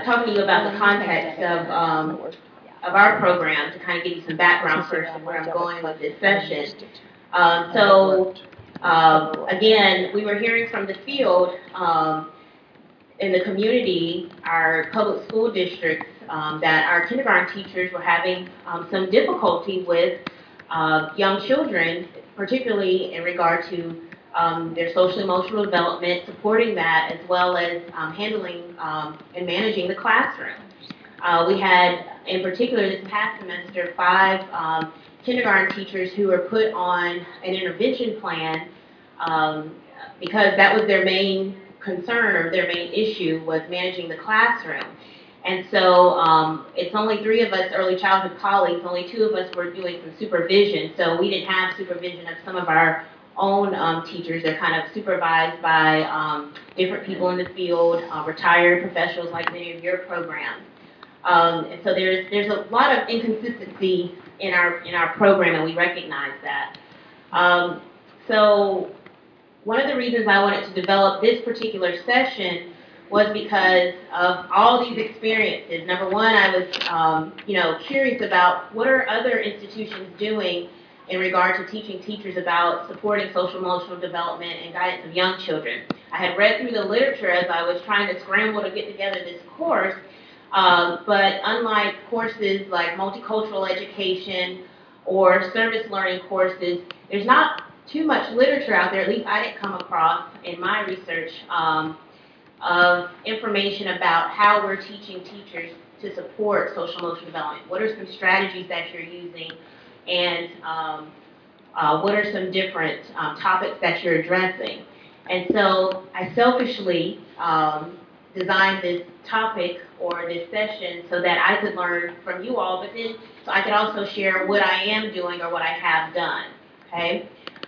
talking to you about the context of our program to kind of give you some background first of where I'm going with this session. Again, we were hearing from the field in the community, our public school districts, that our kindergarten teachers were having some difficulty with young children, particularly in regard to their social emotional development, supporting that, as well as handling and managing the classroom. We had, in particular this past semester, 5 kindergarten teachers who were put on an intervention plan because that was their main concern or their main issue was managing the classroom. And so it's only 3 of us early childhood colleagues, only 2 of us were doing some supervision, so we didn't have supervision of some of our own teachers. They're kind of supervised by different people in the field, retired professionals like many of your programs. And so there's a lot of inconsistency in our program, and we recognize that. So one of the reasons I wanted to develop this particular session was because of all these experiences. Number one, I was curious about what are other institutions doing in regard to teaching teachers about supporting social emotional development and guidance of young children. I had read through the literature as I was trying to scramble to get together this course, but unlike courses like multicultural education or service learning courses, there's not too much literature out there, at least I didn't come across in my research, of information about how we're teaching teachers to support social emotional development. What are some strategies that you're using, and what are some different topics that you're addressing? And so I selfishly designed this topic or this session so that I could learn from you all, but then so I could also share what I am doing or what I have done, okay?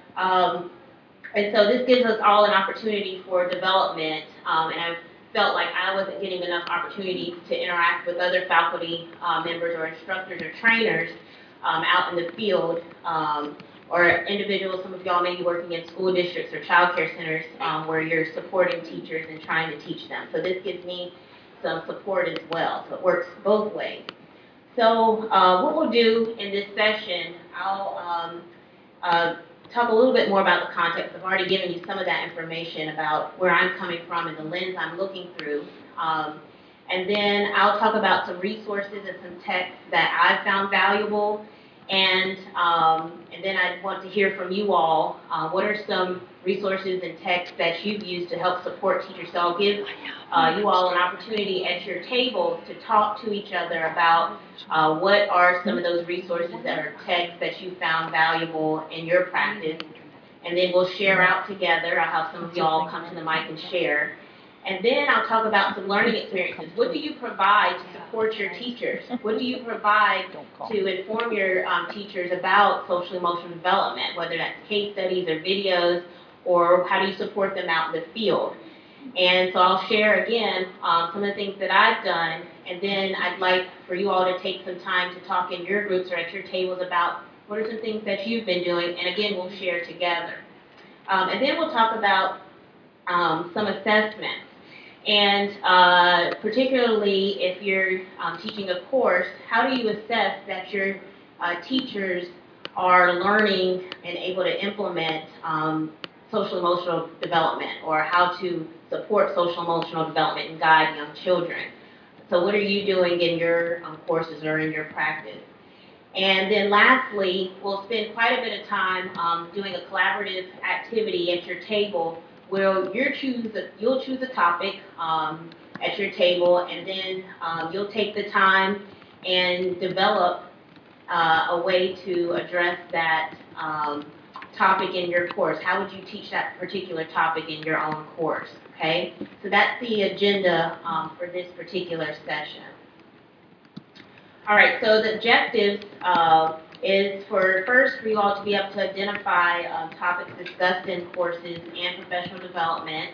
And so this gives us all an opportunity for development, and I felt like I wasn't getting enough opportunity to interact with other faculty members or instructors or trainers out in the field, or individuals. Some of y'all may be working in school districts or child care centers where you're supporting teachers and trying to teach them. So this gives me some support as well, so it works both ways. So what we'll do in this session, I'll talk a little bit more about the context. I've already given you some of that information about where I'm coming from and the lens I'm looking through. And then I'll talk about some resources and some texts that I've found valuable. And then I want to hear from you all. What are some resources and texts that you've used to help support teachers? So I'll give you all an opportunity at your tables to talk to each other about what are some of those resources that are texts that you found valuable in your practice. And then we'll share out together. I'll have some of y'all come to the mic and share. And then I'll talk about some learning experiences. What do you provide to support your teachers? What do you provide to inform your teachers about social emotional development, whether that's case studies or videos, or how do you support them out in the field? And so I'll share again some of the things that I've done, and then I'd like for you all to take some time to talk in your groups or at your tables about what are some things that you've been doing, and again, we'll share together. And then we'll talk about some assessments. And particularly if you're teaching a course, how do you assess that your teachers are learning and able to implement social emotional development, or how to support social emotional development and guide young children? So what are you doing in your courses or in your practice? And then lastly, we'll spend quite a bit of time doing a collaborative activity at your table where you'll choose a topic at your table, and then you'll take the time and develop a way to address that topic in your course. How would you teach that particular topic in your own course? Okay, so that's the agenda for this particular session. All right, so the objectives is for you all to be able to identify topics discussed in courses and professional development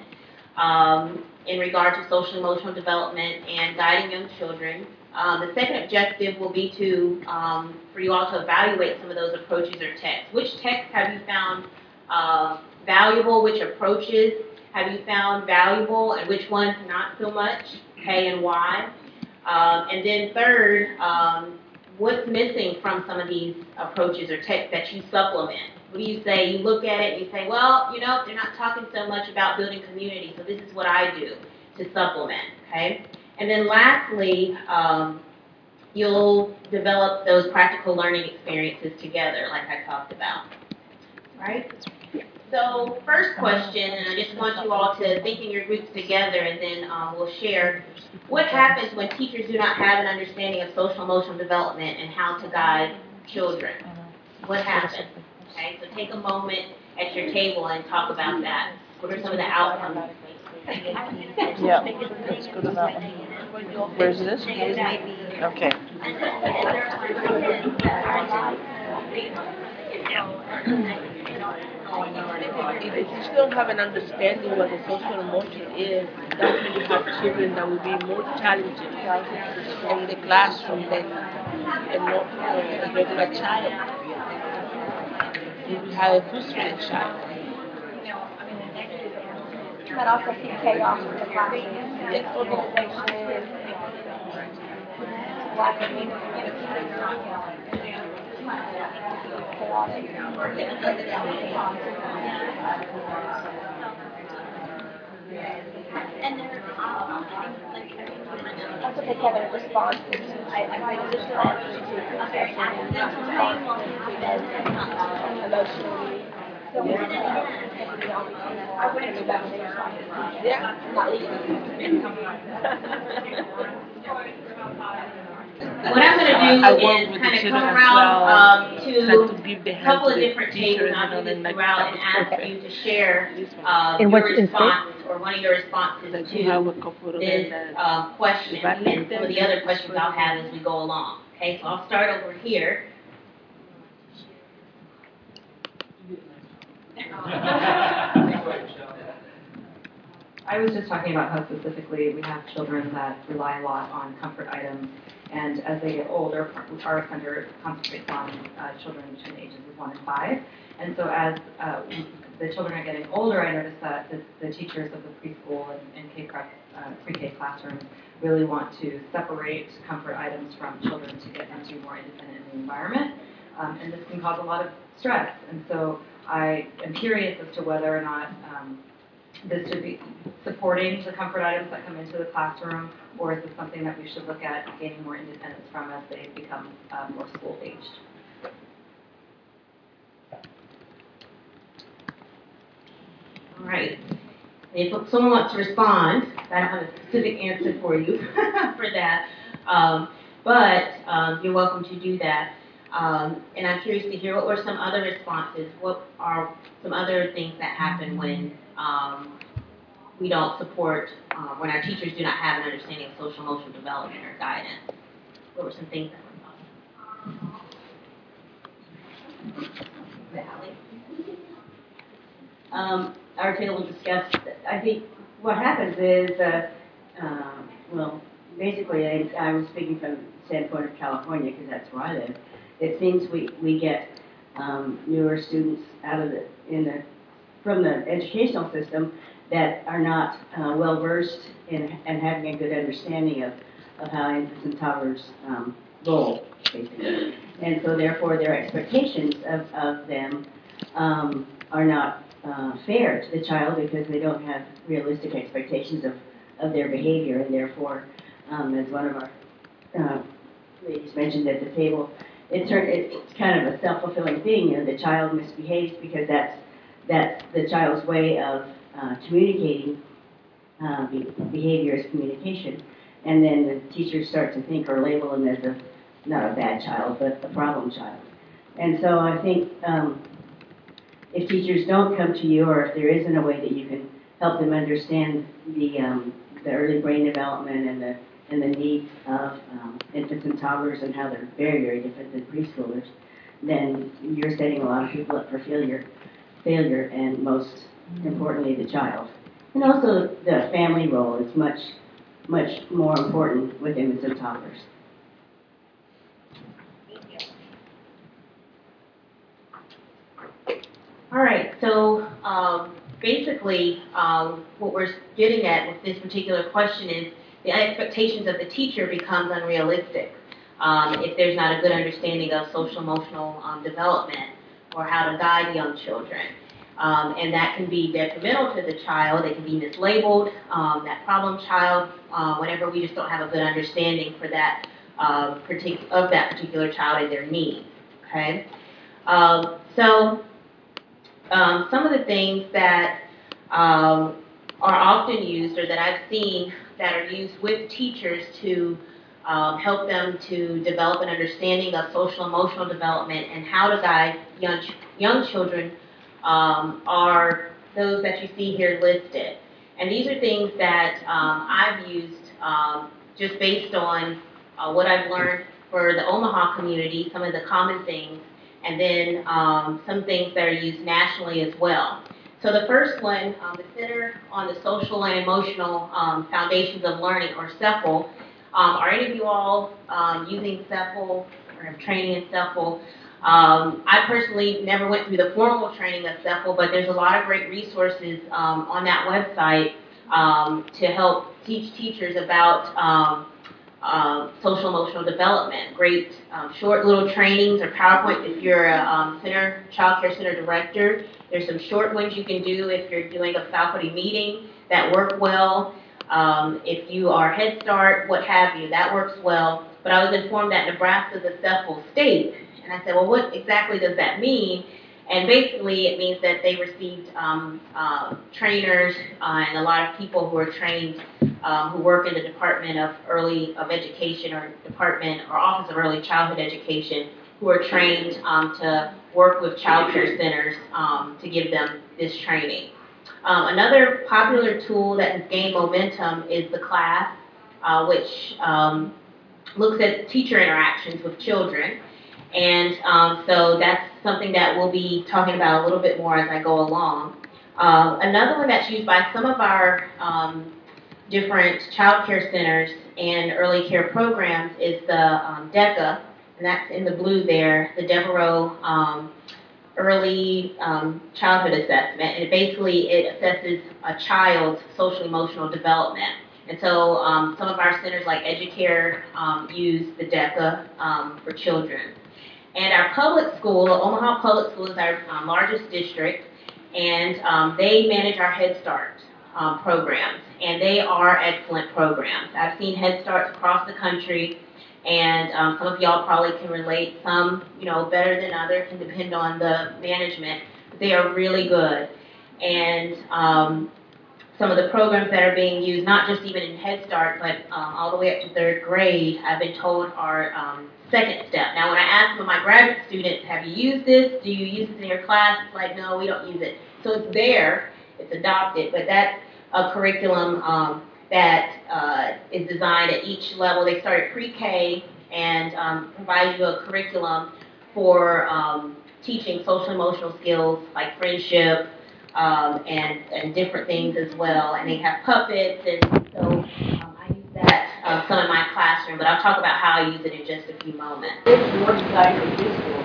in regard to social emotional development and guiding young children. The second objective will be for you all to evaluate some of those approaches or texts. Which texts have you found valuable? Which approaches have you found valuable, and which ones not so much? Okay, and why? And then third, what's missing from some of these approaches or texts that you supplement? What do you say? You look at it and you say, well, you know, they're not talking so much about building community, so this is what I do to supplement, okay? And then lastly, you'll develop those practical learning experiences together, like I talked about, right? So first question, and I just want you all to think in your groups together, and then we'll share. What happens when teachers do not have an understanding of social emotional development and how to guide children? What happens? Okay, so take a moment at your table and talk about that. What are some of the outcomes? Yeah, that's good enough. Where's this? Okay. If you still don't have an understanding what the social emotion is, that's when you have children that will be more challenging in the classroom than a regular child. You will have a frustrated child. But also see chaos in the classroom, disorganization, lack of and also take care of responses. I made additional efforts to emotionally. So I wouldn't do that when they were talking. Yeah. What I'm going to do is kind of come around to a couple of different tables, and I'll do this throughout and ask you to share your response or one of your responses to this question and some of the other questions I'll have as we go along. Okay, so I'll start over here. I was just talking about how specifically we have children that rely a lot on comfort items, and as they get older, our center concentrates on children between the ages of 1 and 5. And so as the children are getting older, I noticed that the teachers of the preschool and pre-K classrooms really want to separate comfort items from children to get them to be more independent in the environment. And this can cause a lot of stress. And so I am curious as to whether or not this should be supporting the comfort items that come into the classroom, or is this something that we should look at gaining more independence from as they become more school-aged? All right. If someone wants to respond, I don't have a specific answer for you for that, but you're welcome to do that. And I'm curious to hear what were some other responses. What are some other things that happen when we don't support, when our teachers do not have an understanding of social emotional development or guidance? What were some things that were thought? Our table discussed, I think what happens is, well, basically I was speaking from the standpoint of California because that's where I live. It seems we get newer students out of from the educational system that are not well versed in and having a good understanding of how infants and toddlers roll, basically. And so therefore their expectations of them are not fair to the child because they don't have realistic expectations of their behavior, and therefore, as one of our ladies mentioned at the table, it's kind of a self-fulfilling thing. You know, the child misbehaves because that's the child's way of communicating. Behavior is communication, and then the teachers start to think or label them as not a bad child, but a problem child. And so I think if teachers don't come to you, or if there isn't a way that you can help them understand the early brain development and the needs of infants and toddlers and how they're very, very different than preschoolers, then you're setting a lot of people up for failure, and most importantly, the child. And also the family role is much, much more important with infants and toddlers. All right, so basically what we're getting at with this particular question is the expectations of the teacher becomes unrealistic if there's not a good understanding of social emotional development or how to guide young children. And that can be detrimental to the child. They can be mislabeled, that problem child, whenever we just don't have a good understanding for that of that particular child and their needs. Okay, so some of the things that are often used, or that I've seen that are used with teachers to help them to develop an understanding of social emotional development and how to guide young children are those that you see here listed. And these are things that I've used just based on what I've learned for the Omaha community, some of the common things, and then some things that are used nationally as well. So the first one, the Center on the Social and Emotional Foundations of Learning, or CEFL. Are any of you all using CEFL or have training in CEFL? I personally never went through the formal training of CEFL, but there's a lot of great resources on that website to help teach teachers about social emotional development. Great short little trainings or PowerPoint if you're a child care center director. There's some short ones you can do if you're doing a faculty meeting that work well. If you are Head Start, what have you, that works well. But I was informed that Nebraska is a CEFL state. And I said, well, what exactly does that mean? And basically, it means that they received trainers and a lot of people who are trained, who work in the Department of Education or Department or Office of Early Childhood Education, who are trained to work with child care centers to give them this training. Another popular tool that has gained momentum is the CLASS, which looks at teacher interactions with children. And so that's something that we'll be talking about a little bit more as I go along. Another one that's used by some of our different child care centers and early care programs is the DECA, and that's in the blue there, the Devereaux Early Childhood Assessment. And it assesses a child's social emotional development. And so some of our centers like Educare use the DECA for children. And our public school, Omaha Public School, is our largest district, and they manage our Head Start programs, and they are excellent programs. I've seen Head Starts across the country, and some of y'all probably can relate. Some, better than others, can depend on the management. But they are really good, and some of the programs that are being used, not just even in Head Start, but all the way up to 3rd grade, I've been told are second step. Now, when I ask some of my graduate students, have you used this? Do you use this in your class? It's like, no, we don't use it. So it's there, it's adopted, but that's a curriculum that is designed at each level. They start at pre-K and provide you a curriculum for teaching social emotional skills like friendship and different things as well. And they have puppets, and so I use that some in my classroom, but I'll talk about how I use it in just a few moments. It's more designed for preschool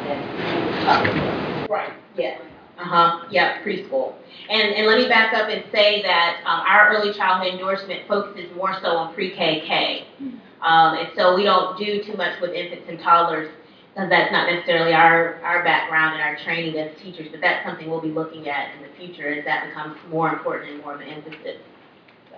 than Right, yes. Yeah, preschool. And let me back up and say that our early childhood endorsement focuses more so on pre-K. And so we don't do too much with infants and toddlers, because that's not necessarily our background and our training as teachers, but that's something we'll be looking at in the future as that becomes more important and more of an emphasis. So.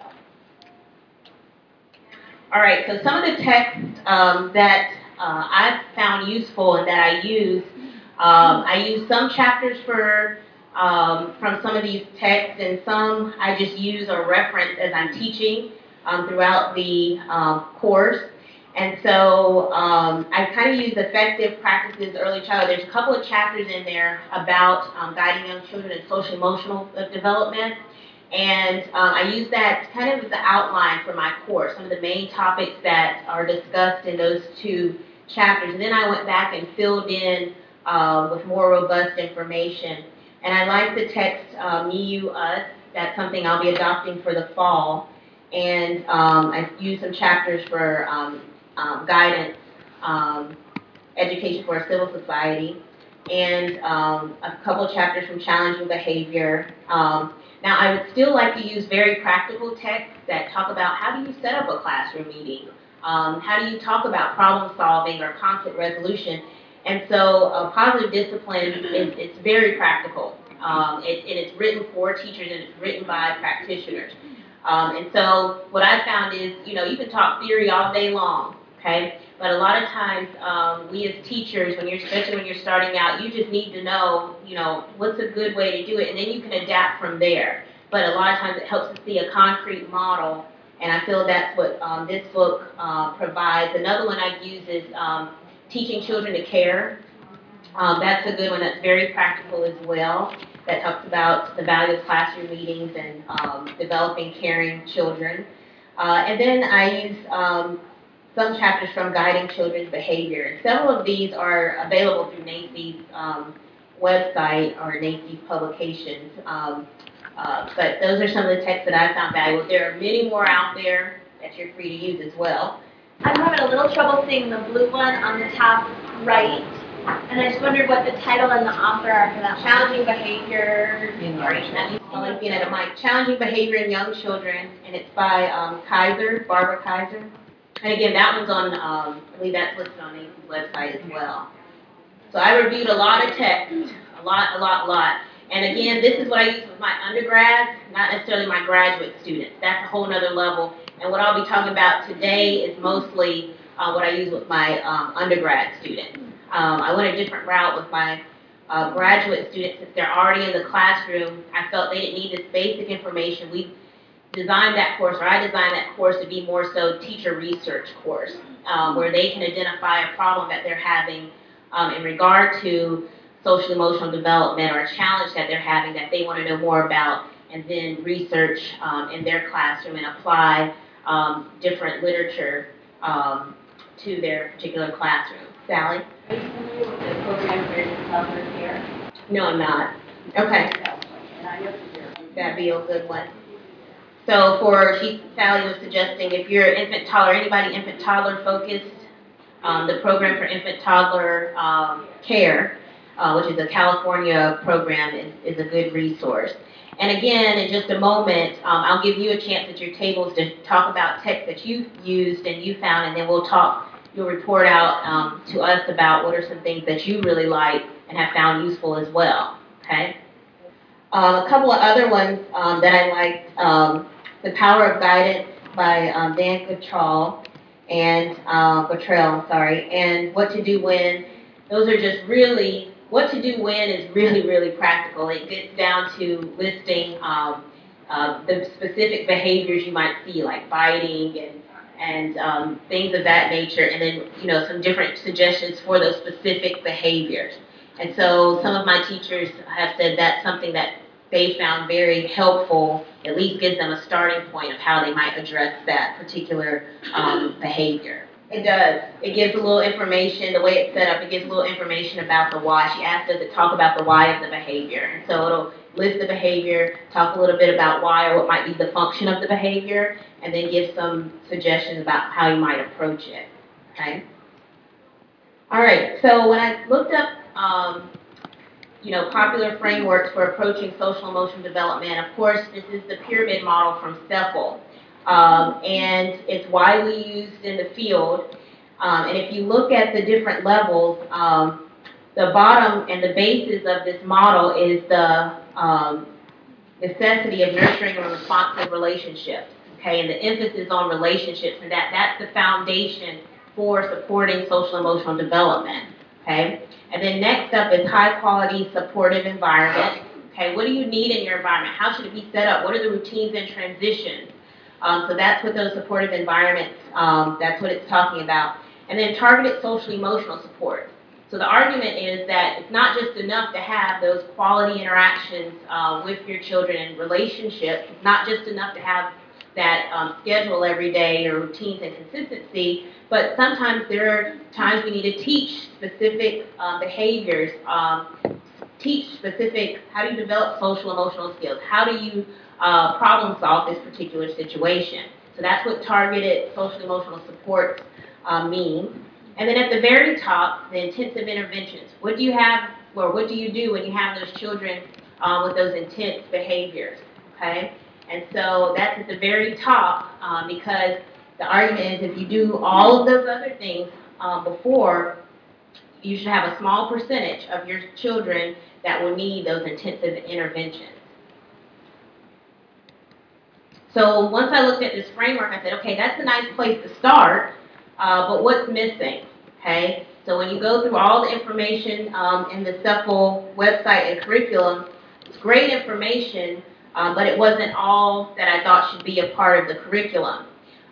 All right, so some of the texts that I've found useful and that I use some chapters from some of these texts, and some I just use or reference as I'm teaching throughout the course. And so I kind of use effective practices early childhood. There's a couple of chapters in there about guiding young children in social emotional development. And I use that kind of as the outline for my course, some of the main topics that are discussed in those two chapters. And then I went back and filled in with more robust information. And I like the text, me, you, us. That's something I'll be adopting for the fall. And I use some chapters for guidance, education for a civil society, and a couple chapters from challenging behavior. Now, I would still like to use very practical texts that talk about how do you set up a classroom meeting? How do you talk about problem solving or conflict resolution? And so positive discipline it's very practical. It's written for teachers and it's written by practitioners. And so what I found is, you can talk theory all day long, okay? But a lot of times, we as teachers, especially when you're starting out, you just need to know, what's a good way to do it, and then you can adapt from there. But a lot of times it helps to see a concrete model, and I feel that's what this book provides. Another one I use is Teaching Children to Care. That's a good one that's very practical as well, that talks about the value of classroom meetings and developing caring children. And then I use some chapters from Guiding Children's Behavior. And several of these are available through NAEYC's website or NAEYC's publications. But those are some of the texts that I found valuable. There are many more out there that you're free to use as well. I'm having a little trouble seeing the blue one on the top right, and I just wondered what the title and the author are for that one. Challenging Behavior, I'm looking at a mic. Challenging Behavior in Young Children, and it's by Barbara Kaiser. And again, that one's on, I believe that's listed on NAEYC's website as well. So I reviewed a lot of text, a lot. And again, this is what I use with my undergrads, not necessarily my graduate students. That's a whole nother level. And what I'll be talking about today is mostly what I use with my undergrad students. I went a different route with my graduate students. Since they're already in the classroom, I felt they didn't need this basic information. I designed that course to be more so teacher research course, where they can identify a problem that they're having in regard to social emotional development or a challenge that they're having that they want to know more about, and then research in their classroom and apply different literature to their particular classroom. Sally? Are you familiar with the program for infant toddler care? No, I'm not. Okay. And I know That'd be a good one. So Sally was suggesting if you're infant toddler, anybody infant toddler focused, the program for infant toddler care, which is a California program, is a good resource. And again, in just a moment, I'll give you a chance at your tables to talk about texts that you've used and you found, and then you'll report out to us about what are some things that you really like and have found useful as well, okay? A couple of other ones that I liked, The Power of Guidance by Dan Cottrell and and What to Do When. Those are just really, what to do when is really, really practical. It gets down to listing the specific behaviors you might see, like biting and things of that nature, and then, some different suggestions for those specific behaviors. And so some of my teachers have said that's something that they found very helpful, at least gives them a starting point of how they might address that particular behavior. It does. It gives a little information, the way it's set up, it gives a little information about the why. She asked us to talk about the why of the behavior. And so it'll list the behavior, talk a little bit about why or what might be the function of the behavior, and then give some suggestions about how you might approach it. Okay? All right, so when I looked up popular frameworks for approaching social emotional development, of course, this is the pyramid model from CEPL. And it's widely used in the field. And if you look at the different levels, the bottom and the basis of this model is the necessity of nurturing a responsive relationships. Okay, and the emphasis on relationships, and that's the foundation for supporting social emotional development. Okay, and then next up is high quality supportive environment. Okay, what do you need in your environment? How should it be set up? What are the routines and transitions? So that's what those supportive environments, that's what it's talking about. And then targeted social emotional support. So the argument is that it's not just enough to have those quality interactions with your children and relationships. It's not just enough to have that schedule every day or routines and consistency, but sometimes there are times we need to teach specific behaviors, teach specific, how do you develop social emotional skills? How do you problem solve this particular situation? So that's what targeted social emotional supports means. And then at the very top, the intensive interventions. What do you do when you have those children with those intense behaviors? okay? And so that's at the very top because the argument is if you do all of those other things before, you should have a small percentage of your children that will need those intensive interventions. So once I looked at this framework, I said, okay, that's a nice place to start, but what's missing, okay? So when you go through all the information in the CEPL website and curriculum, it's great information, but it wasn't all that I thought should be a part of the curriculum.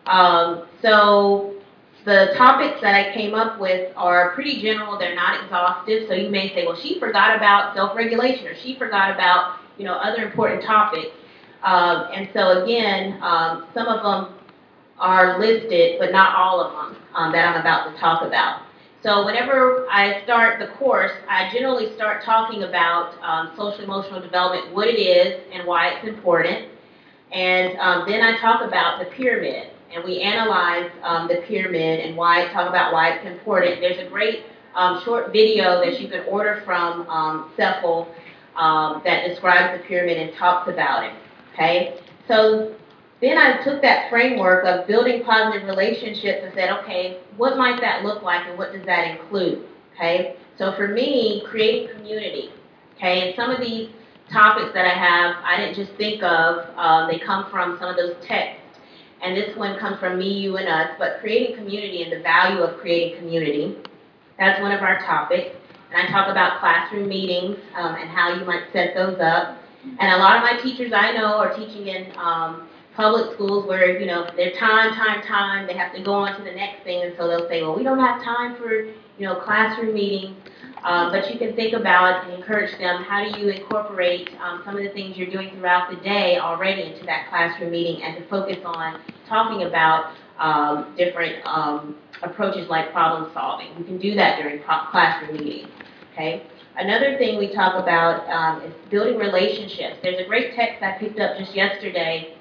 So the topics that I came up with are pretty general, they're not exhaustive, so you may say, well, she forgot about self-regulation, or she forgot about, other important topics. And so again, some of them are listed, but not all of them that I'm about to talk about. So whenever I start the course, I generally start talking about social-emotional development, what it is and why it's important. And then I talk about the pyramid, and we analyze the pyramid and talk about why it's important. There's a great short video that you can order from CEPL that describes the pyramid and talks about it. Okay, so then I took that framework of building positive relationships and said, okay, what might that look like and what does that include? Okay, so for me, creating community. Okay, and some of these topics that I have, I didn't just think of, they come from some of those texts. And this one comes from Me, You, and Us, but creating community and the value of creating community. That's one of our topics. And I talk about classroom meetings and how you might set those up. And a lot of my teachers I know are teaching in public schools where, they're time, they have to go on to the next thing, and so they'll say, well, we don't have time for, classroom meetings, but you can think about and encourage them, how do you incorporate some of the things you're doing throughout the day already into that classroom meeting and to focus on talking about different approaches like problem solving. You can do that during classroom meetings, okay? Another thing we talk about is building relationships. There's a great text I picked up just yesterday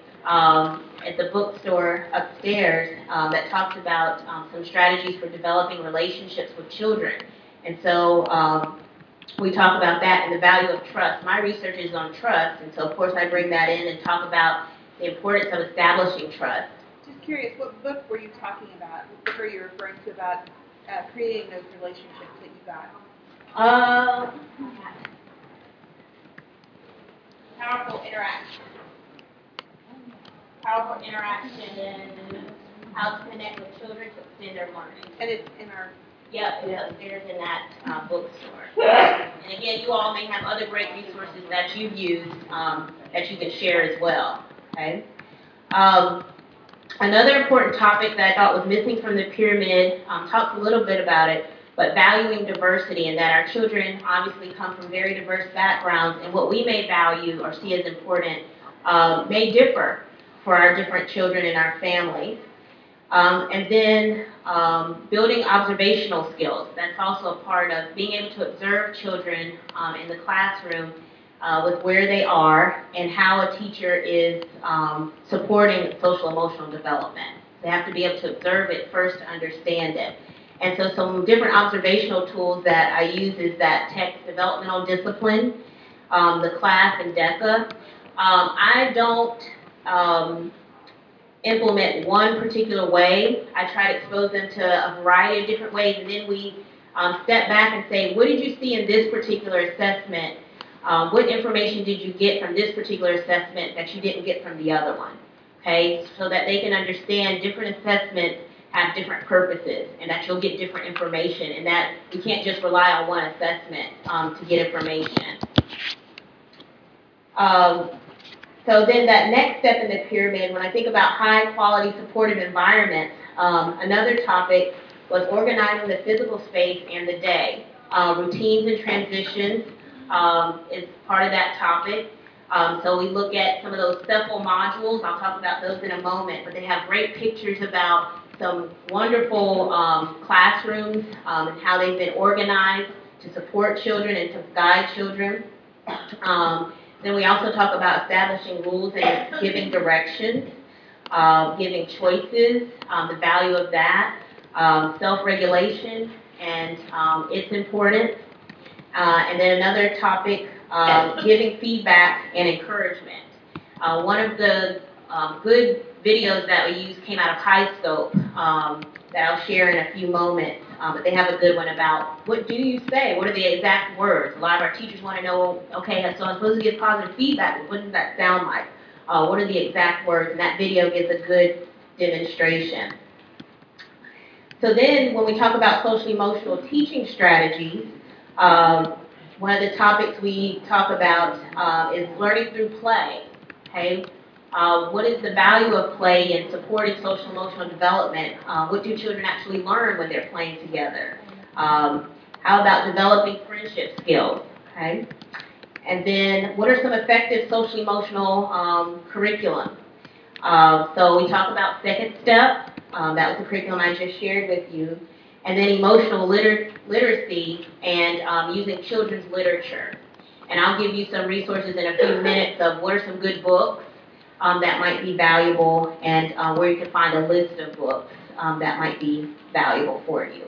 at the bookstore upstairs that talks about some strategies for developing relationships with children. And so we talk about that and the value of trust. My research is on trust, and so of course I bring that in and talk about the importance of establishing trust. Just curious, what book were you talking about? What book are you referring to about creating those relationships that you got? Powerful interaction. Powerful interaction and how to connect with children to extend their learning. And it's in our... Yep, it's upstairs in that bookstore. And again, you all may have other great resources that you've used that you can share as well, okay? Another important topic that I thought was missing from the pyramid, talks a little bit about it, but valuing diversity, and that our children obviously come from very diverse backgrounds, and what we may value or see as important may differ for our different children in our families. And then building observational skills. That's also a part of being able to observe children in the classroom with where they are and how a teacher is supporting social emotional development. They have to be able to observe it first to understand it. And so some different observational tools that I use is that text developmental discipline, the class and DECA. I don't implement one particular way. I try to expose them to a variety of different ways, and then we step back and say, what did you see in this particular assessment? What information did you get from this particular assessment that you didn't get from the other one? Okay, so that they can understand different assessments have different purposes, and that you'll get different information, and that we can't just rely on one assessment to get information. So then that next step in the pyramid, when I think about high quality supportive environments, another topic was organizing the physical space and the day. Routines and transitions is part of that topic. So we look at some of those CEPL modules. I'll talk about those in a moment, but they have great pictures about some wonderful classrooms and how they've been organized to support children and to guide children. Then we also talk about establishing rules and giving directions, giving choices, the value of that, self-regulation and its importance. And then another topic, giving feedback and encouragement. One of the good videos that we used came out of HighScope that I'll share in a few moments. But they have a good one about what do you say? What are the exact words? A lot of our teachers want to know, okay, so I'm supposed to give positive feedback, but what does that sound like? What are the exact words? And that video gives a good demonstration. So then when we talk about social emotional teaching strategies, one of the topics we talk about is learning through play. Okay, what is the value of play in supporting social emotional development? What do children actually learn when they're playing together? How about developing friendship skills? Okay, and then what are some effective social emotional curriculum? So we talk about Second Step. That was the curriculum I just shared with you. And then emotional literacy and using children's literature. And I'll give you some resources in a few minutes of what are some good books that might be valuable and where you can find a list of books that might be valuable for you.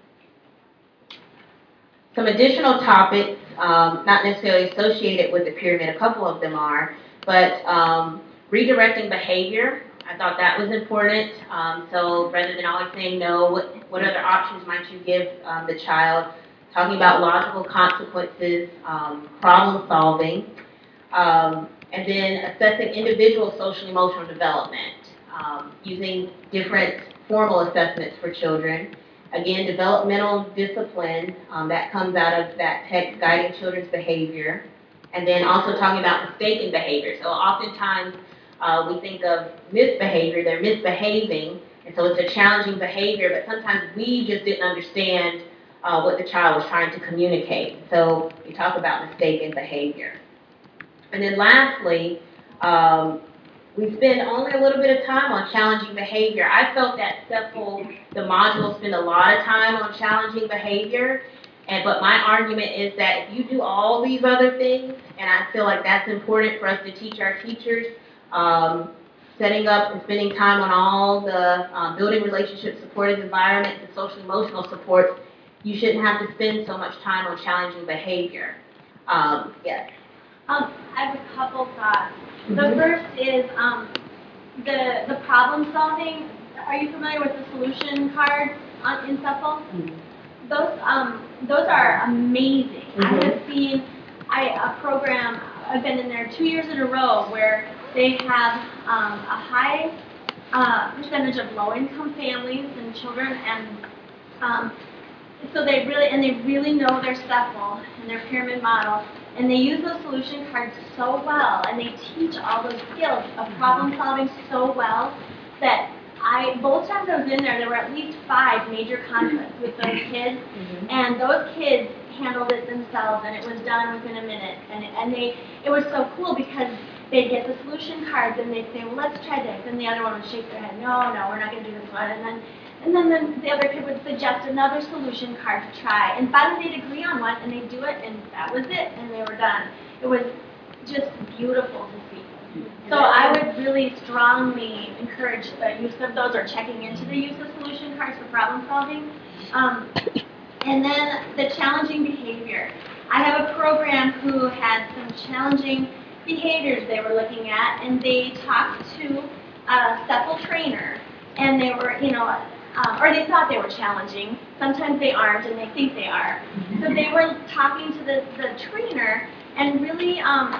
Some additional topics, not necessarily associated with the pyramid, a couple of them are, but redirecting behavior. I thought that was important. So rather than always saying no, what other options might you give the child? Talking about logical consequences, problem solving, and then assessing individual social emotional development, using different formal assessments for children. Again, developmental discipline, that comes out of that text, Guiding Children's Behavior. And then also talking about mistaken behavior. So oftentimes we think of misbehavior, they're misbehaving, and so it's a challenging behavior, but sometimes we just didn't understand what the child was trying to communicate. So we talk about mistaken behavior. And then lastly, we spend only a little bit of time on challenging behavior. I felt that the modules spend a lot of time on challenging behavior, but my argument is that if you do all these other things, and I feel like that's important for us to teach our teachers, setting up and spending time on all the building relationships, supportive environments, and social emotional supports, you shouldn't have to spend so much time on challenging behavior. Yes? I have a couple thoughts. The first is the problem solving. Are you familiar with the solution cards in CEPL? Those are amazing. I have seen a program, I've been in there 2 years in a row, where they have a high percentage of low-income families and children, and so they really know their CEPL and their pyramid model, and they use those solution cards so well, and they teach all those skills of problem solving so well that both times I was in there were at least 5 major conflicts with those kids, and those kids handled it themselves, and it was done within a minute, and it was so cool because they'd get the solution cards and they'd say, well, let's try this, and the other one would shake their head, no, we're not going to do this one, and then the other kid would suggest another solution card to try, and finally they'd agree on one, and they'd do it, and that was it, and they were done. It was just beautiful to see. So I would really strongly encourage the use of those, or checking into the use of solution cards for problem solving. And then the challenging behavior. I have a program who had some challenging behaviors they were looking at, and they talked to a CEPL trainer, and they were, or they thought they were challenging. Sometimes they aren't, and they think they are. So they were talking to the trainer and really,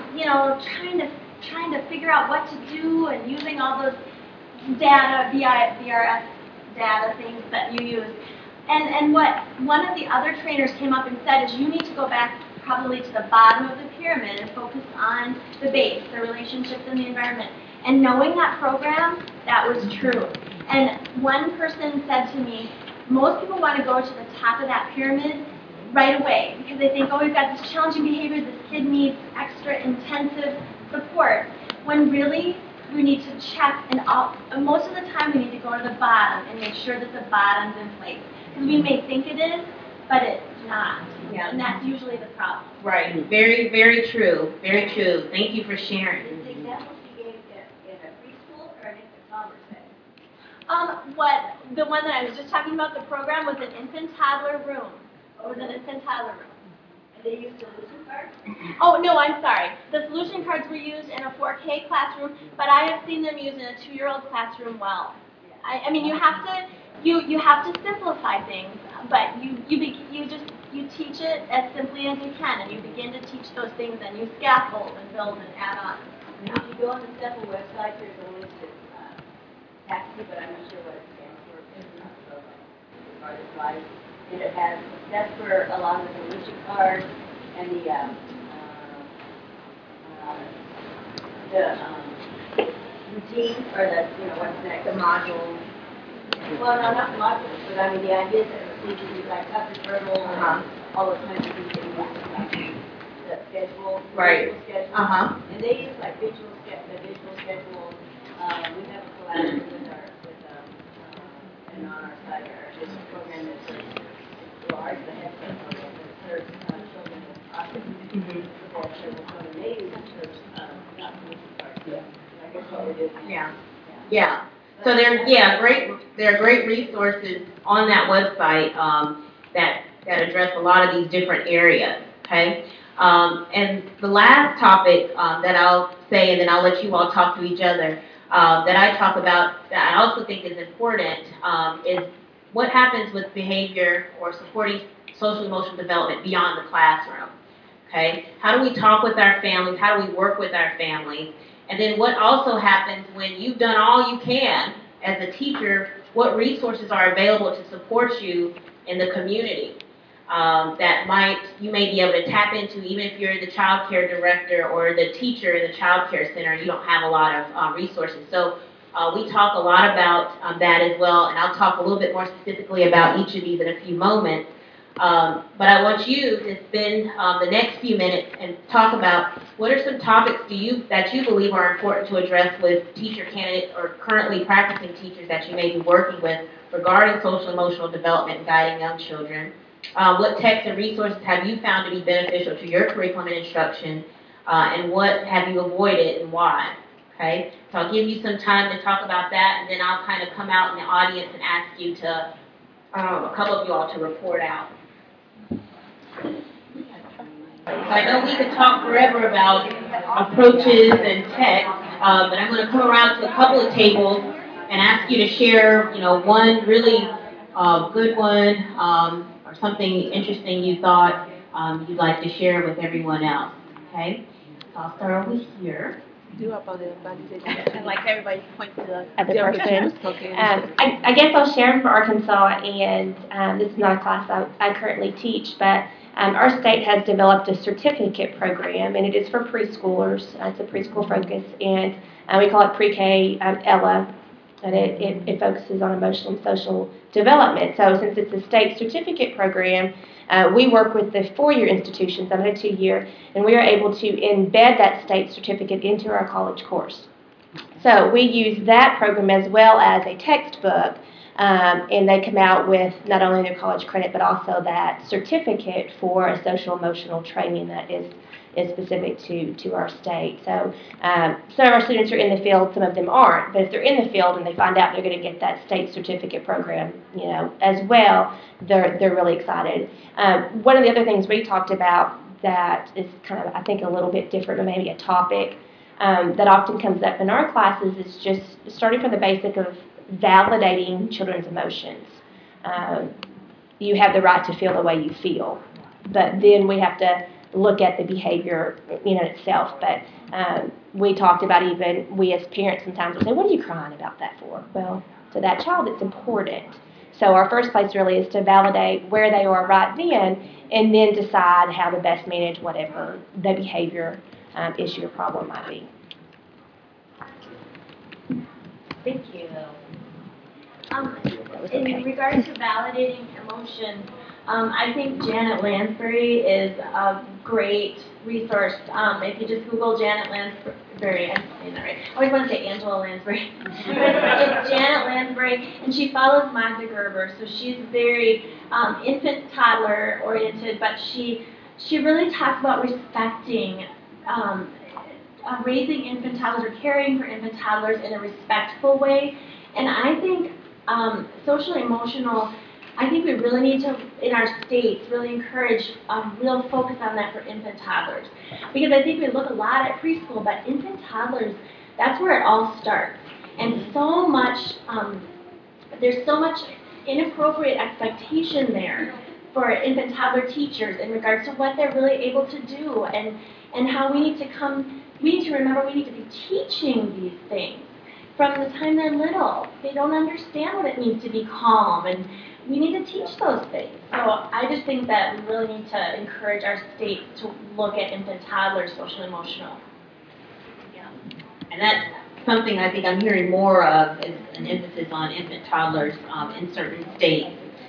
trying to figure out what to do, and using all those data, VRS data things that you use. And what one of the other trainers came up and said is, you need to go back probably to the bottom of the pyramid and focus on the base, the relationships and the environment. And knowing that program, that was true. And one person said to me, most people want to go to the top of that pyramid right away because they think, oh, we've got this challenging behavior, this kid needs extra intensive support, when really we need to check, and most of the time we need to go to the bottom and make sure that the bottom's in place. Because we may think it is, but it's not. Yeah. And that's usually the problem. Right. Very, very true. Very true. Thank you for sharing. The examples you gave in a preschool or an infant toddler setting? The one that I was just talking about, the program was an infant toddler room. It was an infant toddler room. They use solution cards? Oh, no, I'm sorry. The solution cards were used in a 4K classroom, but I have seen them used in a 2-year-old classroom well. I mean, you have to simplify things, but you teach it as simply as you can, and you begin to teach those things, and you scaffold and build and add on. If you go on the STEPA website, there's a list of taxi, but I'm not sure what it stands for. So, artist life. And it has, that's for along with the solution cards and the routine or what's next. The modules. Well, no, not the modules, but I mean the ideas that are thinking like Tucker Turtle and all those kinds of things that you use, the schedule, Right. visual schedule. And they use like the visual schedule. We have a collaborative with and on our site, our program that serves large, the head start program that serves children with autism. So they use not solution cards. I guess what we're doing. Yeah. So there are great resources on that website that address a lot of these different areas. Okay. And the last topic that I'll say, and then I'll let you all talk to each other, that I talk about that I also think is important is what happens with behavior or supporting social emotional development beyond the classroom. Okay. How do we talk with our families? How do we work with our families? And then what also happens when you've done all you can as a teacher, what resources are available to support you in the community that you may be able to tap into, even if you're the child care director or the teacher in the child care center and you don't have a lot of resources. So we talk a lot about that as well, and I'll talk a little bit more specifically about each of these in a few moments. But I want you to spend the next few minutes and talk about what are some topics that you believe are important to address with teacher candidates or currently practicing teachers that you may be working with regarding social emotional development and guiding young children. What texts and resources have you found to be beneficial to your curriculum and instruction, and what have you avoided and why? Okay, so I'll give you some time to talk about that, and then I'll kind of come out in the audience and ask you to, a couple of you all to report out. I know we could talk forever about approaches and texts, but I'm going to come around to a couple of tables and ask you to share, one really good one or something interesting you thought you'd like to share with everyone else. Okay, so I'll start over here. I'd like everybody to point to the Other person. Okay. I guess I'll share from Arkansas, and this is not a class I currently teach, but our state has developed a certificate program, and it is for preschoolers. It's a preschool focus, and we call it Pre-K ELA, and it focuses on emotional and social development. So since it's a state certificate program, we work with the 4-year institutions, I'm in a 2-year, and we are able to embed that state certificate into our college course. So we use that program as well as a textbook, and they come out with not only their college credit, but also that certificate for a social emotional training that is specific to our state. So some of our students are in the field, some of them aren't, but if they're in the field and they find out they're going to get that state certificate program, as well, they're really excited. One of the other things we talked about that is kind of, I think, a little bit different, or maybe a topic that often comes up in our classes is just starting from the basic of validating children's emotions. You have the right to feel the way you feel, but then we have to look at the behavior itself. But we talked about, even we as parents sometimes will say, what are you crying about that for? Well, to that child it's important. So our first place really is to validate where they are right then, and then decide how to best manage whatever the behavior issue or problem might be. Thank you. In regards to validating emotions, I think Janet Lansbury is a great resource. If you just Google Janet Lansbury, I'm saying that right. I always want to say Angela Lansbury. It's Janet Lansbury, and she follows Magda Gerber, so she's very infant toddler oriented, but she really talks about respecting, raising infant toddlers or caring for infant toddlers in a respectful way. And I think social emotional, I think we really need to, in our states, really encourage real focus on that for infant toddlers. Because I think we look a lot at preschool, but infant toddlers, that's where it all starts. And so much, there's so much inappropriate expectation there for infant toddler teachers in regards to what they're really able to do and how we need to remember we need to be teaching these things from the time they're little. They don't understand what it means to be calm, and we need to teach those things. So I just think that we really need to encourage our states to look at infant toddlers, social and emotional. Yeah. And that's something I think I'm hearing more of is an emphasis on infant toddlers in certain states.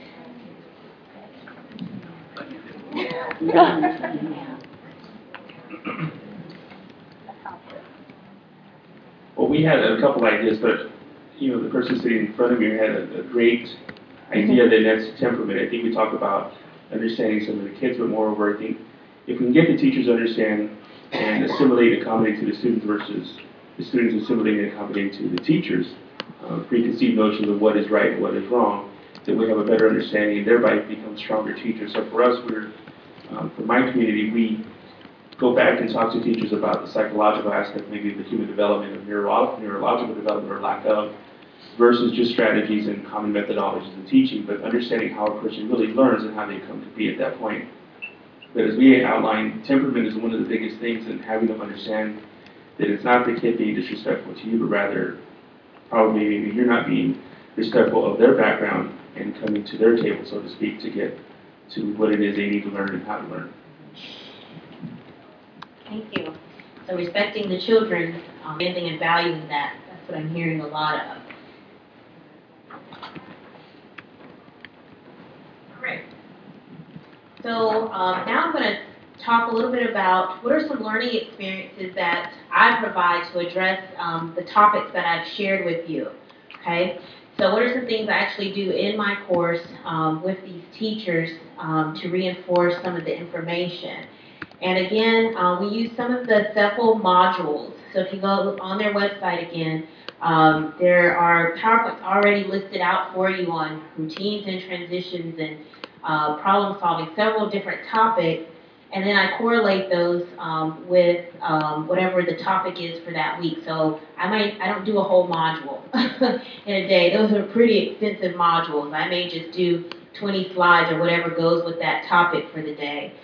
Well, we had a couple ideas, but the person sitting in front of me had a great idea, that that's temperament. I think we talked about understanding some of the kids, but moreover, I think if we can get the teachers to understand and assimilate and accommodate to the students versus the students assimilating and accommodating to the teachers, preconceived notions of what is right and what is wrong, that we have a better understanding and thereby become stronger teachers. So for us, for my community, we go back and talk to teachers about the psychological aspect, maybe of the human development, of neurological development or lack of, versus just strategies and common methodologies of teaching, but understanding how a person really learns and how they come to be at that point. But as we outlined, temperament is one of the biggest things, and having them understand that it's not the kid being disrespectful to you, but rather probably maybe you're not being respectful of their background and coming to their table, so to speak, to get to what it is they need to learn and how to learn. Thank you. So respecting the children, and valuing that, that's what I'm hearing a lot of. Great. So now I'm going to talk a little bit about what are some learning experiences that I provide to address the topics that I've shared with you. Okay? So what are some things I actually do in my course with these teachers to reinforce some of the information? And again, we use some of the CEPL modules. So if you go on their website again, there are PowerPoints already listed out for you on routines and transitions and problem solving, several different topics. And then I correlate those with whatever the topic is for that week. So I don't do a whole module in a day. Those are pretty extensive modules. I may just do 20 slides or whatever goes with that topic for the day.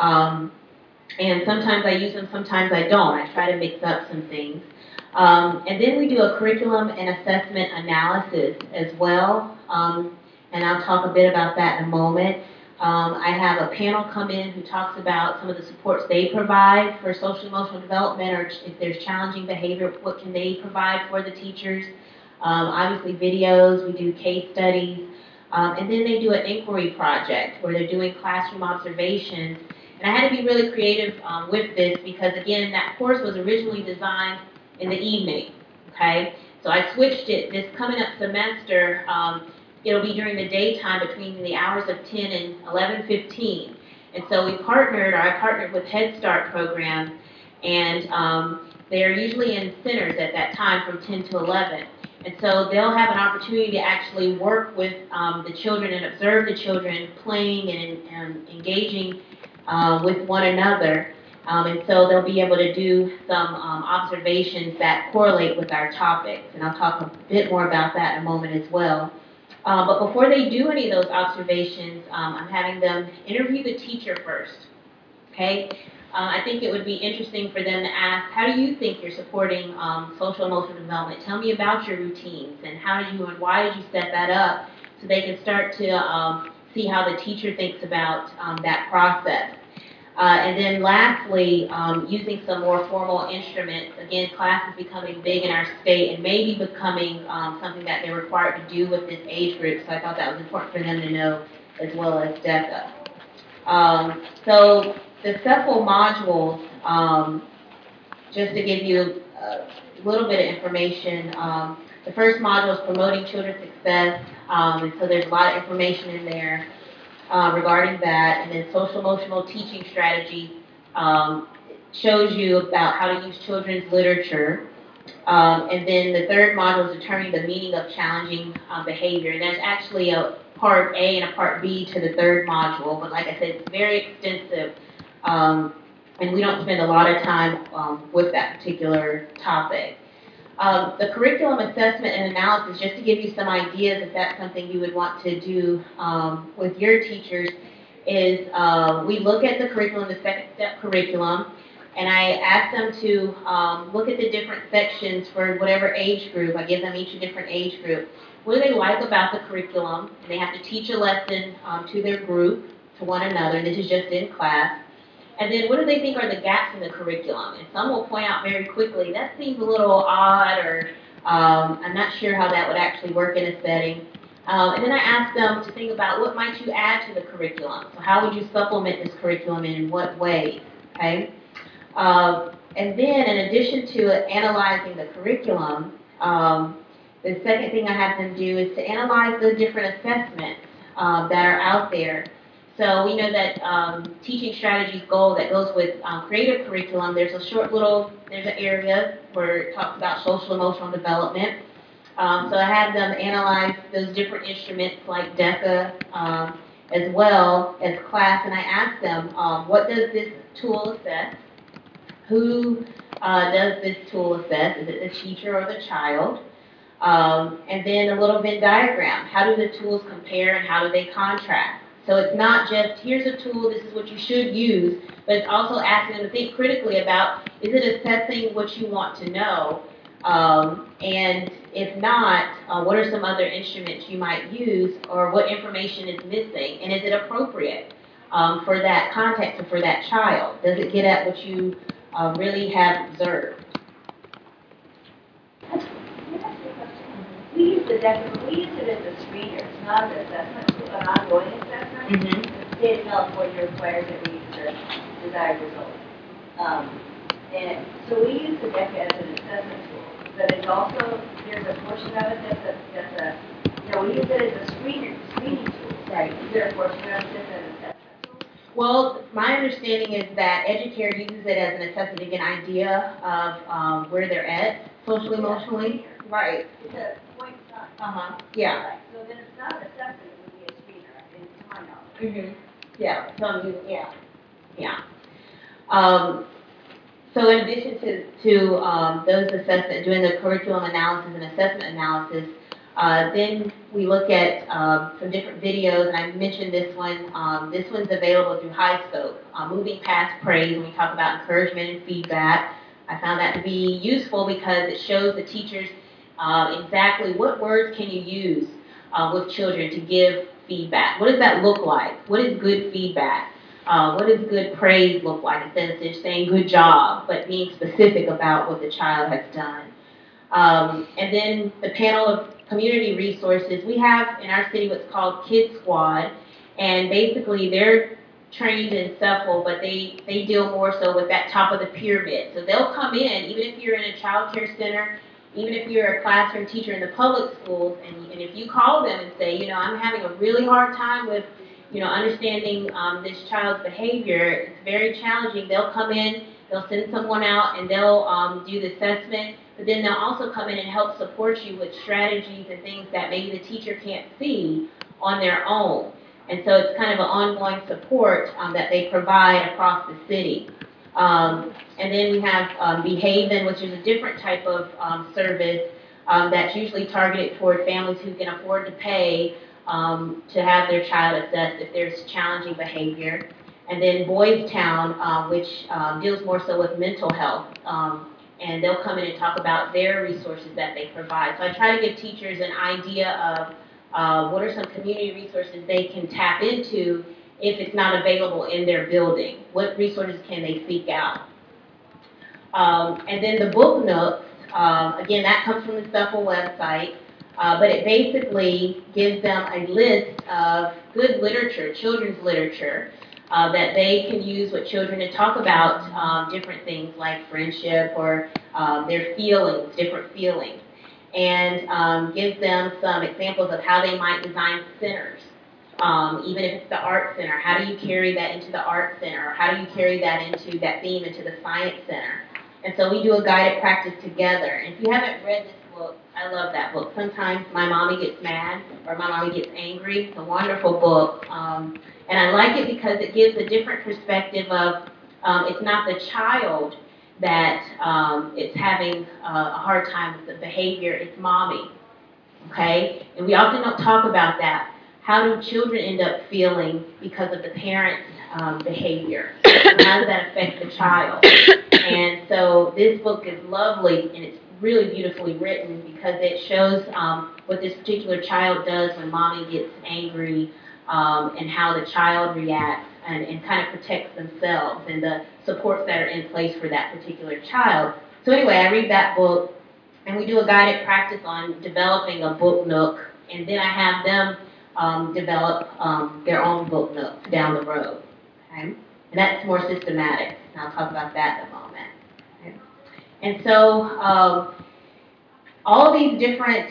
And sometimes I use them, sometimes I don't. I try to mix up some things. And then we do a curriculum and assessment analysis as well. And I'll talk a bit about that in a moment. I have a panel come in who talks about some of the supports they provide for social emotional development, or if there's challenging behavior, what can they provide for the teachers. Obviously videos, we do case studies, and then they do an inquiry project where they're doing classroom observations. And I had to be really creative with this because, again, that course was originally designed in the evening, okay? So I switched it this coming up semester. It'll be during the daytime between the hours of 10 and 11:15. And so I partnered with Head Start programs, and they're usually in centers at that time from 10 to 11. And so they'll have an opportunity to actually work with the children and observe the children playing and engaging with one another. And so they'll be able to do some observations that correlate with our topics. And I'll talk a bit more about that in a moment as well. But before they do any of those observations, I'm having them interview the teacher first. Okay? I think it would be interesting for them to ask, how do you think you're supporting social emotional development? Tell me about your routines and how did you and why did you set that up, so they can start to see how the teacher thinks about that process. And then lastly, using some more formal instruments. Again, class is becoming big in our state and maybe becoming something that they're required to do with this age group, so I thought that was important for them to know, as well as DECA. So the CEPL modules, just to give you a little bit of information, the first module is promoting children's success, and so there's a lot of information in there regarding that. And then social emotional teaching strategy shows you about how to use children's literature. And then the third module is determining the meaning of challenging behavior. And there's actually a part A and a part B to the third module, but like I said, it's very extensive, and we don't spend a lot of time with that particular topic. The curriculum assessment and analysis, just to give you some ideas if that's something you would want to do with your teachers, is we look at the curriculum, the second step curriculum, and I ask them to look at the different sections for whatever age group. I give them each a different age group. What do they like about the curriculum? And they have to teach a lesson to their group, to one another, and this is just in class. And then what do they think are the gaps in the curriculum? And some will point out very quickly, that seems a little odd, or I'm not sure how that would actually work in a setting. And then I ask them to think about what might you add to the curriculum. So how would you supplement this curriculum and in what ways, okay? And then in addition to analyzing the curriculum, the second thing I have them do is to analyze the different assessments that are out there. So we know that teaching strategies goal that goes with creative curriculum, there's an area where it talks about social emotional development. So I have them analyze those different instruments like DECA as well as class, and I ask them, what does this tool assess? Who does this tool assess? Is it the teacher or the child? And then a little Venn diagram. How do the tools compare and how do they contrast? So it's not just, here's a tool, this is what you should use, but it's also asking them to think critically about, is it assessing what you want to know? And if not, what are some other instruments you might use, or what information is missing, and is it appropriate for that context or for that child? Does it get at what you really have observed? We use the DECA, we use it as a screener, it's not an assessment, it's an ongoing assessment. Mm-hmm. The state of California requires that we use the desired results. And so we use the DECA as an assessment tool, but it's also, there's a portion of it that's a we use it as a screening tool. Right. Is there a portion of it that's an assessment tool? Well, my understanding is that Educare uses it as an assessment to get an idea of where they're at socially, emotionally. Right. It's a point sign. Yeah. Right. So then it's not an assessment, it would be a screener, in my knowledge. Yeah. Yeah. So in addition to those assessment, doing the curriculum analysis and assessment analysis, then we look at some different videos, and I mentioned this one. This one's available through HighScope, Moving Past Praise, when we talk about encouragement and feedback. I found that to be useful because it shows the teachers exactly what words can you use with children to give feedback. What does that look like? What is good feedback? What does good praise look like, instead of just saying good job, but being specific about what the child has done? And then the panel of community resources. We have in our city what's called Kid Squad, and basically they're trained in SEFL, but they deal more so with that top of the pyramid. So they'll come in, even if you're in a child care center, even if you're a classroom teacher in the public schools, and if you call them and say, I'm having a really hard time with understanding this child's behavior, it's very challenging. They'll come in, they'll send someone out, and they'll do the assessment, but then they'll also come in and help support you with strategies and things that maybe the teacher can't see on their own. And so it's kind of an ongoing support that they provide across the city. And then we have Behavin', which is a different type of service that's usually targeted toward families who can afford to pay to have their child assessed if there's challenging behavior. And then Boys Town, which deals more so with mental health. And they'll come in and talk about their resources that they provide. So I try to give teachers an idea of what are some community resources they can tap into if it's not available in their building. What resources can they seek out? And then the book nooks, again, that comes from the SEFL website. But it basically gives them a list of good literature, children's literature, that they can use with children to talk about different things like friendship or their feelings, different feelings, and gives them some examples of how they might design centers. Even if it's the art center, how do you carry that into the art center? Or how do you carry that into that theme into the science center? And so we do a guided practice together. And if you haven't read this book, I love that book. Sometimes My Mommy Gets Mad or My Mommy Gets Angry. It's a wonderful book. And I like it because it gives a different perspective of it's not the child that is having a hard time with the behavior, it's mommy. Okay? And we often don't talk about that. How do children end up feeling because of the parent's behavior? And how does that affect the child? And so this book is lovely, and it's really beautifully written because it shows what this particular child does when mommy gets angry, and how the child reacts and kind of protects themselves and the supports that are in place for that particular child. So anyway, I read that book, and we do a guided practice on developing a book nook, and then I have them develop their own book nook down the road. Okay? And that's more systematic, and I'll talk about that in a moment. Okay? And so all these different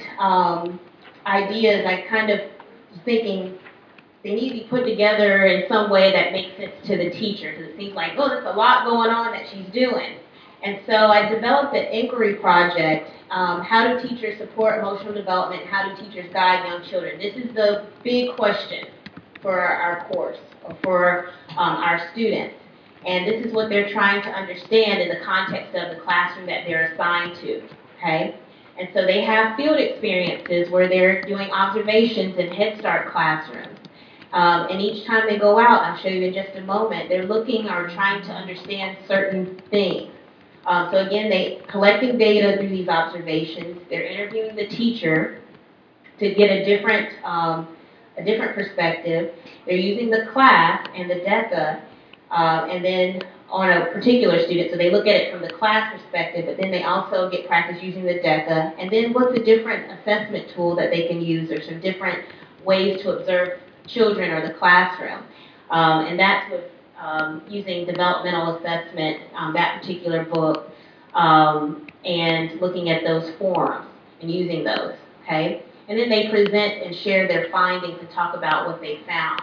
ideas, I kind of was thinking they need to be put together in some way that makes sense to the teacher, because it seems like, oh, there's a lot going on that she's doing. And so I developed an inquiry project, how do teachers support emotional development, how do teachers guide young children? This is the big question for our course, or for our students. And this is what they're trying to understand in the context of the classroom that they're assigned to, okay? And so they have field experiences where they're doing observations in Head Start classrooms. And each time they go out, I'll show you in just a moment, they're looking or trying to understand certain things. So again, they're collecting data through these observations. They're interviewing the teacher to get a different perspective. They're using the class and the DECA, and then on a particular student, so they look at it from the class perspective, but then they also get practice using the DECA. And then what's a different assessment tool that they can use, or some different ways to observe children or the classroom. And that's with using developmental assessment, that particular book, and looking at those forums and using those, okay? And then they present and share their findings and talk about what they found.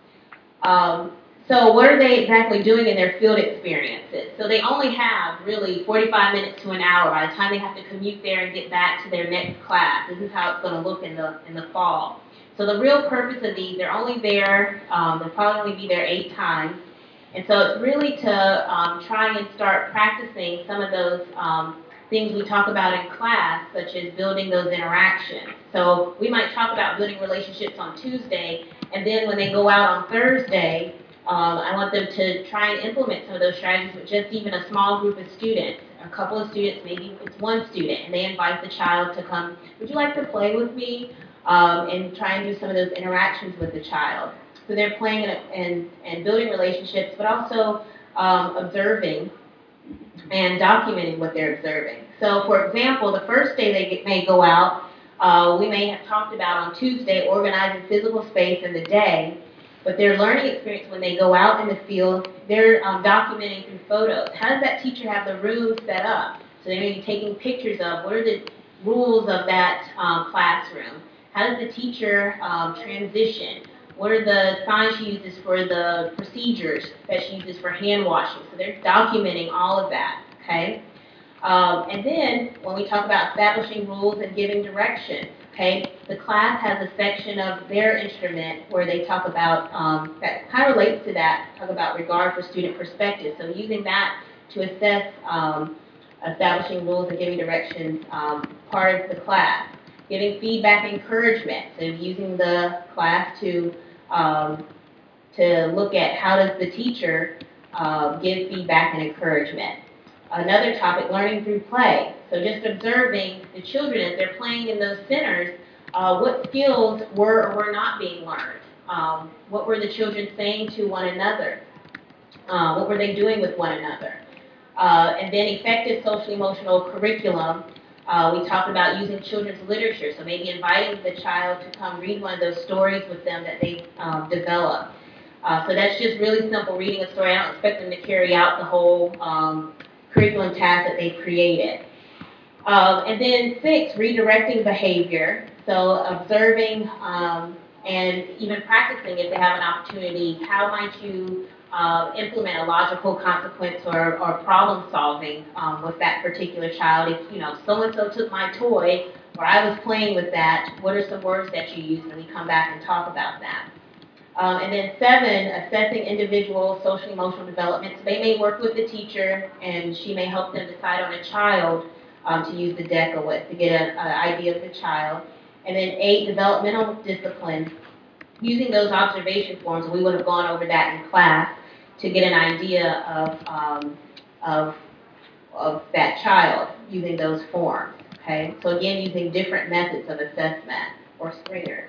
So what are they exactly doing in their field experiences? So they only have really 45 minutes to an hour by the time they have to commute there and get back to their next class. This is how it's going to look in the fall. So the real purpose of these, they're only there, they'll probably only be there 8 times. And so it's really to try and start practicing some of those things we talk about in class, such as building those interactions. So we might talk about building relationships on Tuesday, and then when they go out on Thursday, I want them to try and implement some of those strategies with just even a small group of students, a couple of students, maybe it's one student, and they invite the child to come, would you like to play with me? And try and do some of those interactions with the child. So they're playing and building relationships, but also observing and documenting what they're observing. So for example, the first day they may go out, we may have talked about on Tuesday organizing physical space in the day, but their learning experience when they go out in the field, they're documenting through photos. How does that teacher have the room set up? So they may be taking pictures of what are the rules of that classroom. How does the teacher transition? What are the signs she uses for the procedures that she uses for hand washing? So they're documenting all of that, okay? And then when we talk about establishing rules and giving directions, okay, the class has a section of their instrument where they talk about, that kind of relates to that, talk about regard for student perspective. So using that to assess establishing rules and giving directions, part of the class. Giving feedback and encouragement, so using the class to look at how does the teacher give feedback and encouragement. Another topic, learning through play. So just observing the children as they're playing in those centers, what skills were or were not being learned. What were the children saying to one another? What were they doing with one another? And then effective social-emotional curriculum. We talked about using children's literature, so maybe inviting the child to come read one of those stories with them that they developed. So that's just really simple, reading a story. I don't expect them to carry out the whole curriculum task that they've created. And then 6, redirecting behavior. So observing and even practicing if they have an opportunity, how might you implement a logical consequence or problem solving with that particular child. If, you know, so-and-so took my toy or I was playing with that, what are some words that you use when we come back and talk about that? And then 7, assessing individual social emotional development. So they may work with the teacher and she may help them decide on a child to use the DECA with to get an idea of the child. And then 8, developmental discipline. Using those observation forms, we would have gone over that in class to get an idea of that child using those forms. Okay, so again, using different methods of assessment or screeners.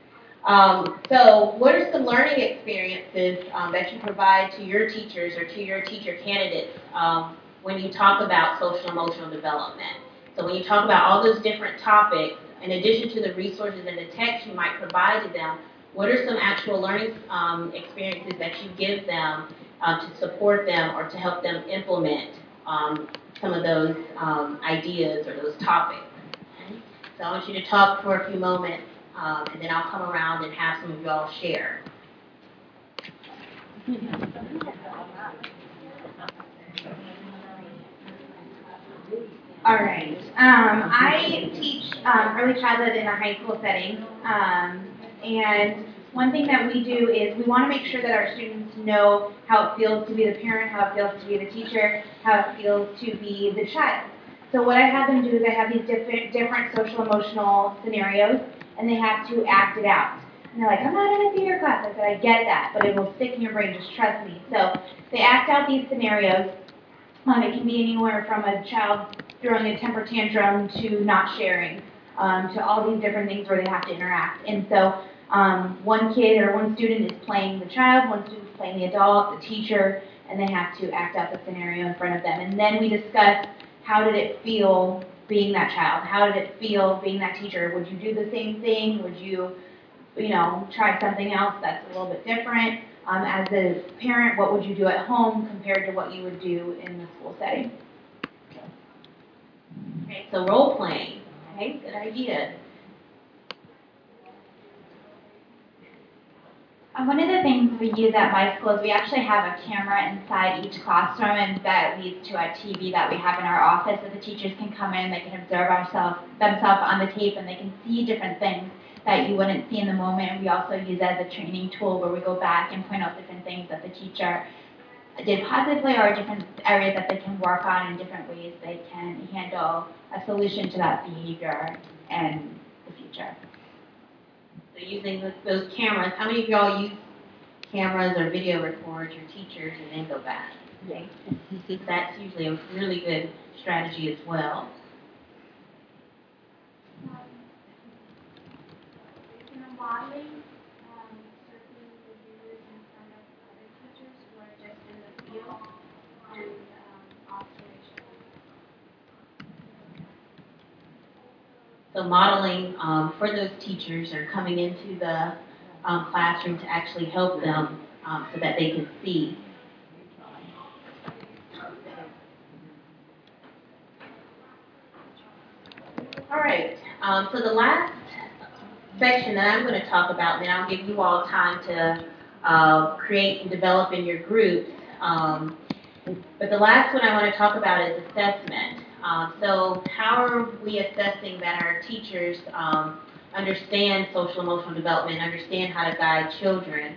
So what are some learning experiences that you provide to your teachers or to your teacher candidates when you talk about social emotional development? So when you talk about all those different topics, in addition to the resources and the text you might provide to them, what are some actual learning experiences that you give them to support them or to help them implement some of those ideas or those topics? Okay? So I want you to talk for a few moments, and then I'll come around and have some of y'all share. All right. I teach early childhood in a high school setting, and one thing that we do is we want to make sure that our students know how it feels to be the parent, how it feels to be the teacher, how it feels to be the child. So what I have them do is I have these different social emotional scenarios, and they have to act it out. And they're like, I'm not in a theater class. I said, I get that, but it will stick in your brain, just trust me. So they act out these scenarios. It can be anywhere from a child throwing a temper tantrum to not sharing, to all these different things where they have to interact. And so one kid or one student is playing the child, one student is playing the adult, the teacher, and they have to act out the scenario in front of them. And then we discuss, how did it feel being that child? How did it feel being that teacher? Would you do the same thing? Would you, try something else that's a little bit different? As a parent, what would you do at home compared to what you would do in the school setting? Okay, so role playing. Okay, good idea. One of the things we use at my school is we actually have a camera inside each classroom, and that leads to a TV that we have in our office, so the teachers can come in, they can observe themselves on the tape, and they can see different things that you wouldn't see in the moment. We also use it as a training tool where we go back and point out different things that the teacher did positively or different areas that they can work on and different ways they can handle a solution to that behavior in the future. So using those cameras, how many of y'all use cameras or video record your teachers and then go back? Okay. That's usually a really good strategy as well. Modeling, certainly we do this in front of other teachers who are just in the field and observational. So modeling for those teachers or coming into the classroom to actually help them so that they can see. All right, so the last section that I'm going to talk about, and then I'll give you all time to create and develop in your groups. But the last one I want to talk about is assessment. So how are we assessing that our teachers understand social emotional development, understand how to guide children?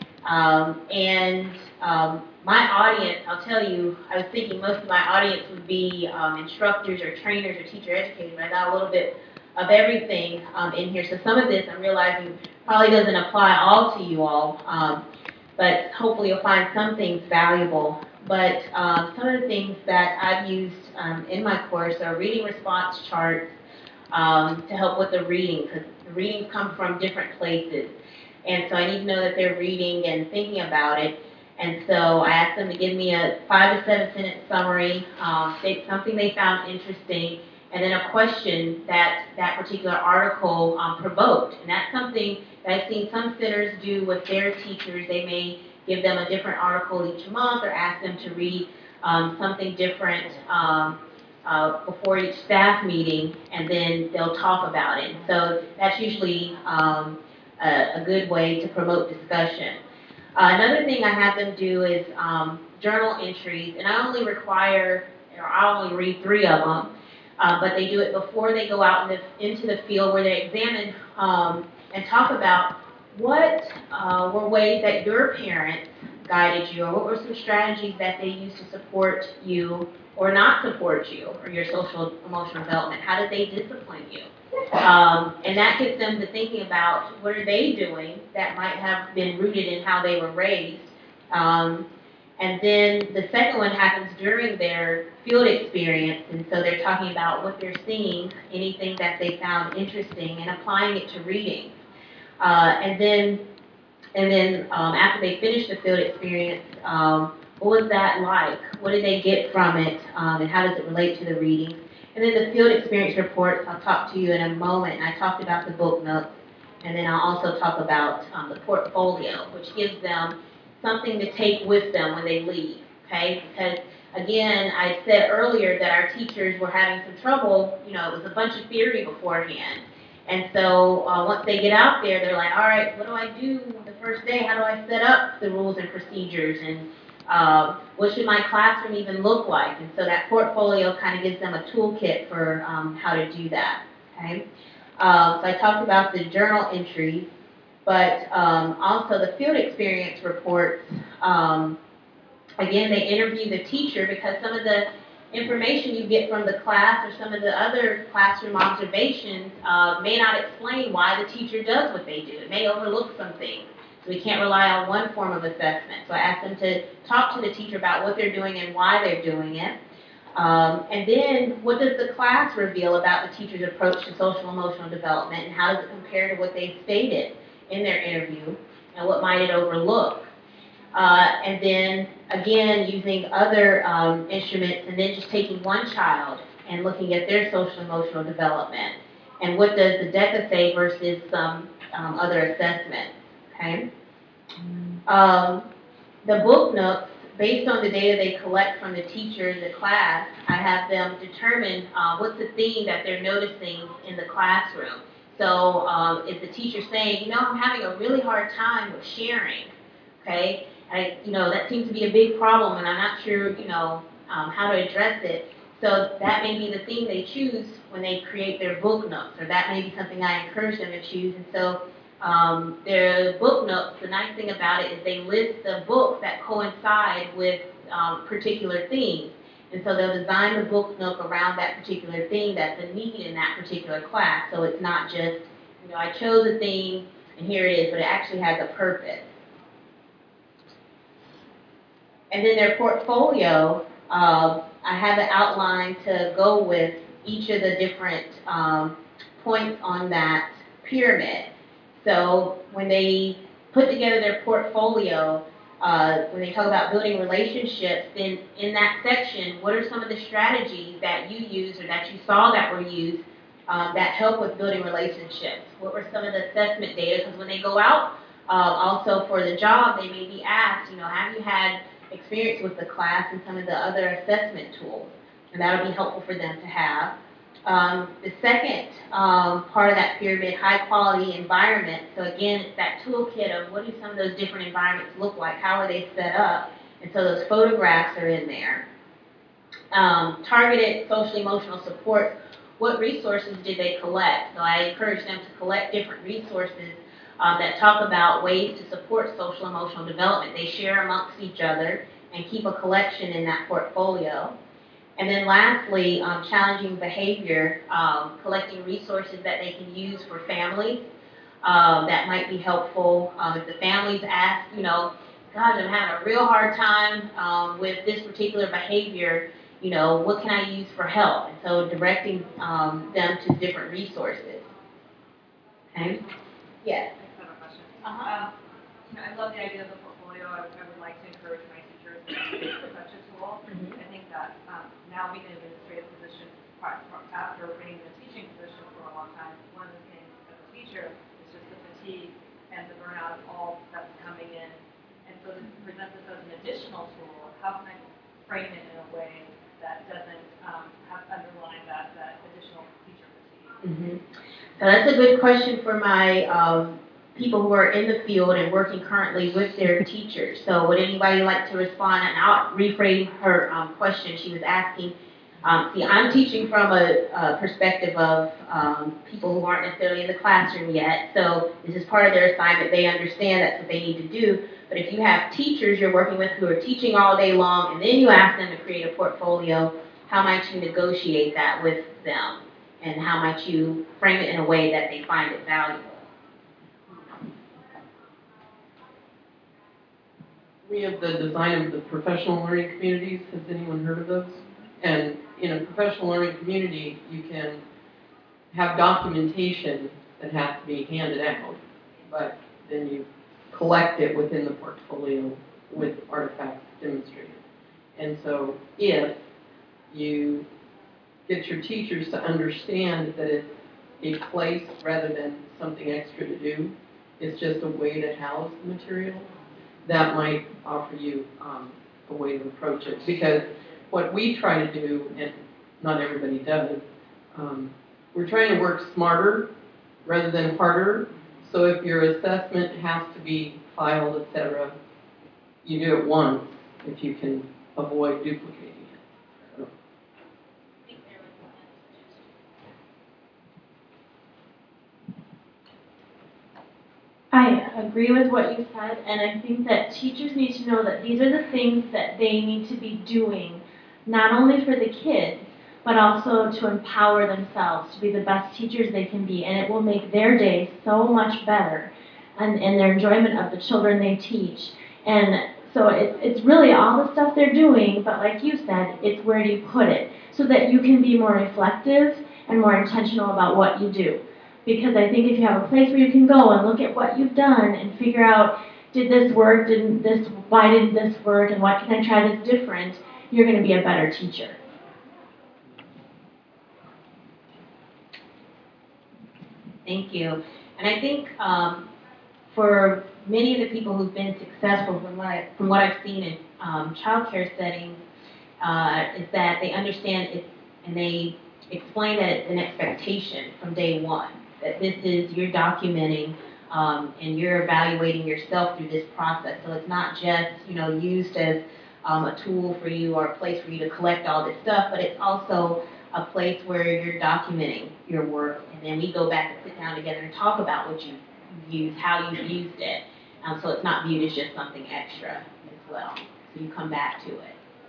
My audience, I'll tell you, I was thinking most of my audience would be instructors or trainers or teacher educators, but I got a little bit of everything in here. So some of this I'm realizing probably doesn't apply all to you all, but hopefully you'll find some things valuable. But some of the things that I've used in my course are reading response charts to help with the reading, because the readings come from different places. And so I need to know that they're reading and thinking about it. And so I asked them to give me a 5 to 7 sentence summary, something they found interesting, and then a question that that particular article provoked. And that's something that I've seen some centers do with their teachers. They may give them a different article each month or ask them to read something different before each staff meeting, and then they'll talk about it. So that's usually a good way to promote discussion. Another thing I have them do is journal entries, and I only read 3 of them, but they do it before they go out into the field where they examine and talk about what were ways that your parents guided you, or what were some strategies that they used to support you or not support you, or your social emotional development. How did they discipline you? And that gets them to thinking about what are they doing that might have been rooted in how they were raised. And then the second one happens during their field experience, and so they're talking about what they're seeing, anything that they found interesting, and applying it to readings. And then after they finish the field experience, what was that like? What did they get from it, and how does it relate to the readings? And then the field experience reports, I'll talk to you in a moment. I talked about the book notes, and then I'll also talk about the portfolio, which gives them something to take with them when they leave, okay? Because, again, I said earlier that our teachers were having some trouble. It was a bunch of theory beforehand. And so once they get out there, they're like, all right, what do I do the first day? How do I set up the rules and procedures? And what should my classroom even look like? And so that portfolio kind of gives them a toolkit for how to do that, okay? So I talked about the journal entries, but also the field experience reports. Again, they interview the teacher because some of the information you get from the class or some of the other classroom observations may not explain why the teacher does what they do. It may overlook some things. So we can't rely on one form of assessment. So I asked them to talk to the teacher about what they're doing and why they're doing it. And then what does the class reveal about the teacher's approach to social emotional development, and how does it compare to what they stated in their interview, and what might it overlook? And then, again, using other instruments, and then just taking one child and looking at their social emotional development, and what does the DECA say versus some other assessments, okay? The book notes, based on the data they collect from the teacher, the class, I have them determine what's the theme that they're noticing in the classroom. So is the teacher saying, I'm having a really hard time with sharing, okay? That seems to be a big problem, and I'm not sure, how to address it. So that may be the theme they choose when they create their book notes, or that may be something I encourage them to choose. And so their book notes, the nice thing about it is they list the books that coincide with particular themes. And so they'll design the book note around that particular theme that's a need in that particular class. So it's not just, I chose a theme and here it is, but it actually has a purpose. And then their portfolio, I have it outlined to go with each of the different points on that pyramid. So when they put together their portfolio, when they talk about building relationships, then in that section, what are some of the strategies that you use or that you saw that were used that help with building relationships? What were some of the assessment data? Because when they go out also for the job, they may be asked, have you had experience with the class and some of the other assessment tools? And that'll be helpful for them to have. The second part of that pyramid, high quality environment. So again, it's that toolkit of what do some of those different environments look like? How are they set up? And so those photographs are in there. Targeted social emotional support. What resources did they collect? So I encourage them to collect different resources that talk about ways to support social emotional development. They share amongst each other and keep a collection in that portfolio. And then lastly, challenging behavior, collecting resources that they can use for families that might be helpful. If the families ask, gosh, I'm having a real hard time with this particular behavior, what can I use for help? And so directing them to different resources. Okay? Yes? I have a question. Uh-huh. I love the idea of the portfolio. I would like to encourage my teachers to use such a tool. Mm-hmm. I think that now being in an administrative position, after being in a teaching position for a long time, one of the things as a teacher is just the fatigue and the burnout of all that's coming in. And so to present this as an additional tool, how can I frame it in a way that doesn't have underlying that additional teacher fatigue? Mm-hmm. So that's a good question for my people who are in the field and working currently with their teachers. So would anybody like to respond? And I'll rephrase her question. She was asking, see, I'm teaching from a perspective of people who aren't necessarily in the classroom yet. So this is part of their assignment. They understand that's what they need to do. But if you have teachers you're working with who are teaching all day long, and then you ask them to create a portfolio, how might you negotiate that with them? And how might you frame it in a way that they find it valuable? We have the design of the professional learning communities. Has anyone heard of those? And in a professional learning community, you can have documentation that has to be handed out, but then you collect it within the portfolio with artifacts demonstrated. And so if you get your teachers to understand that it's a place rather than something extra to do, it's just a way to house the material, that might offer you a way to approach it. Because what we try to do, and not everybody does, we're trying to work smarter rather than harder. So if your assessment has to be filed, etc., you do it once if you can avoid duplicating it. So. I agree with what you said, and I think that teachers need to know that these are the things that they need to be doing, not only for the kids, but also to empower themselves to be the best teachers they can be, and it will make their day so much better, and their enjoyment of the children they teach. And so it's really all the stuff they're doing, but like you said, it's where do you put it, so that you can be more reflective and more intentional about what you do. Because I think if you have a place where you can go and look at what you've done and figure out, did this work, why didn't this work, and what can I try that's different, you're going to be a better teacher. Thank you. And I think for many of the people who've been successful, from what I've seen in childcare settings, is that they understand it and they explain that it's an expectation from day one. That this is, you're documenting and you're evaluating yourself through this process. So it's not just, used as a tool for you or a place for you to collect all this stuff, but it's also a place where you're documenting your work, and then we go back and sit down together and talk about what you've used, how you've used it. So it's not viewed as just something extra as well. So you come back to it.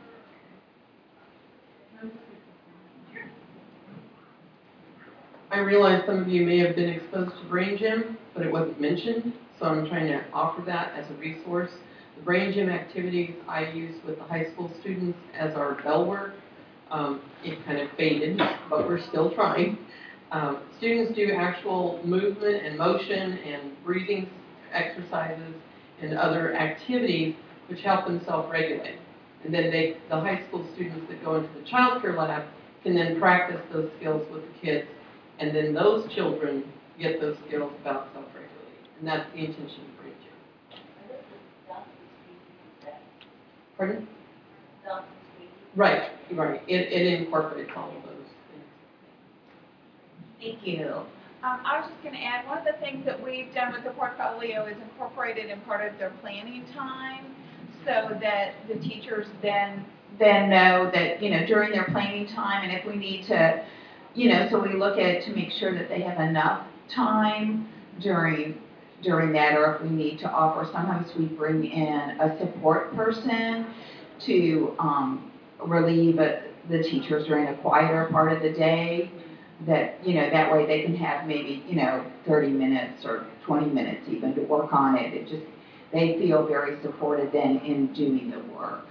I realize some of you may have been exposed to Brain Gym, but it wasn't mentioned, so I'm trying to offer that as a resource. The Brain Gym activities I use with the high school students as our bell work. It kind of faded, but we're still trying. Students do actual movement and motion and breathing exercises and other activities which help them self-regulate. And then the high school students that go into the child care lab can then practice those skills with the kids, and then those children get those skills about self-regulating. And that's the intention of Brain Gym. Pardon? Right. It incorporates all of those things. Thank you. I was just going to add, one of the things that we've done with the portfolio is incorporated in part of their planning time, so that the teachers then know that, during their planning time, and if we need to, so we look at it to make sure that they have enough time during that, or if we need to offer, sometimes we bring in a support person to relieve the teachers during a quieter part of the day, that, that way they can have maybe, 30 minutes or 20 minutes even to work on it. It just, they feel very supported then in doing the work.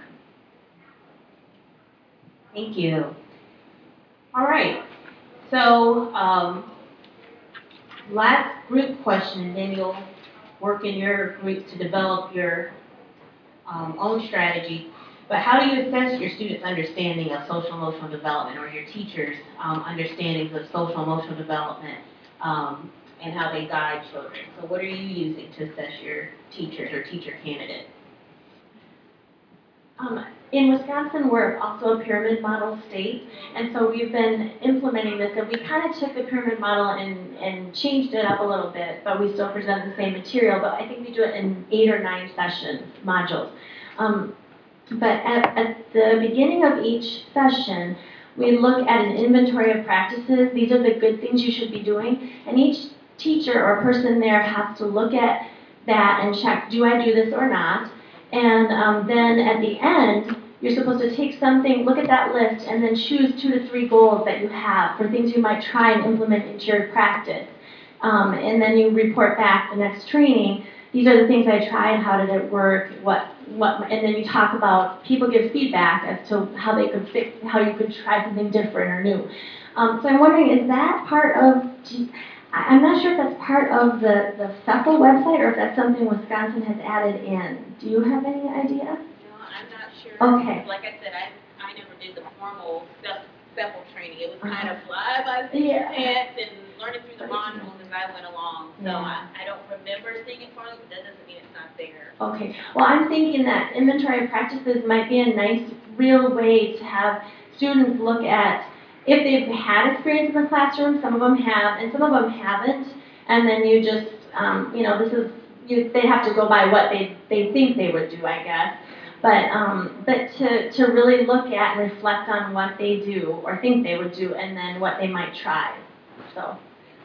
Thank you. All right. So, last group question, and then you'll work in your groups to develop your own strategy. But how do you assess your students' understanding of social emotional development, or your teachers' understandings of social emotional development, and how they guide children? So what are you using to assess your teachers or teacher candidates? in Wisconsin, we're also a pyramid model state, and so we've been implementing this, and we kind of took the pyramid model and changed it up a little bit, but we still present the same material, but I think we do it in 8 or 9 sessions, modules. But at the beginning of each session, we look at an inventory of practices. These are the good things you should be doing, and each teacher or person there has to look at that and check, do I do this or not? And then at the end, you're supposed to take something, look at that list, and then choose 2 to 3 goals that you have for things you might try and implement into your practice. And then you report back the next training. These are the things I tried, how did it work, and then you talk about, people give feedback as to how they could fix, how you could try something different or new. So I'm wondering, is that part of, I'm not sure if that's part of the CEPL website or if that's something Wisconsin has added in. Do you have any idea? No, I'm not sure. Okay. Like I said, I never did the formal CEPL training. It was kind of fly by the seat of your pants and learning through the modules as I went along. So I don't remember seeing it formally, but that doesn't mean it's not there. Okay. Well, I'm thinking that inventory of practices might be a nice, real way to have students look at if they've had experience in the classroom. Some of them have, and some of them haven't. And then you just, they have to go by what they think they would do, I guess. But to really look at and reflect on what they do or think they would do, and then what they might try. So.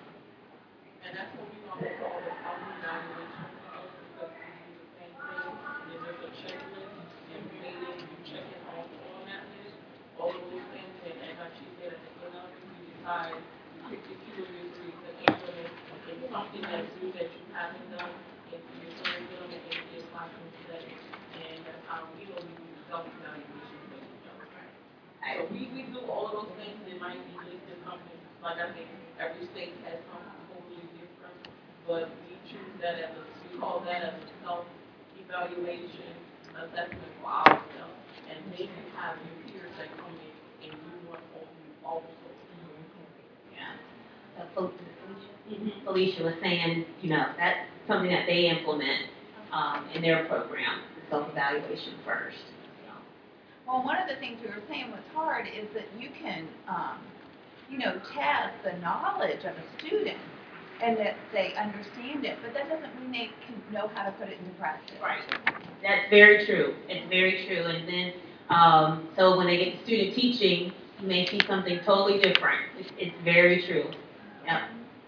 And that's what we want to call the evaluation, because we do the same thing. There's a checklist, and you check it off on that list. All of those things, and like she said, at the end of it, you decide, you pick the 2 or 3 to implement, and something that's new that you haven't done, and you're curriculum and into your classroom setting. And that's how we do self-evaluation with each other. So we do all of those things. It might be listed something, like I think every state has something totally different, but we choose that as we call that as a self-evaluation assessment for ourselves. And then you have your peers that come in and do what you also do. Yeah. Felicia was saying, that's something that they implement in their program, the self-evaluation first. Well, one of the things we were saying was hard is that you can, test the knowledge of a student and that they understand it, but that doesn't mean they can know how to put it into practice. Right. That's very true. It's very true. And then, so when they get to student teaching, you may see something totally different. It's very true. Yep.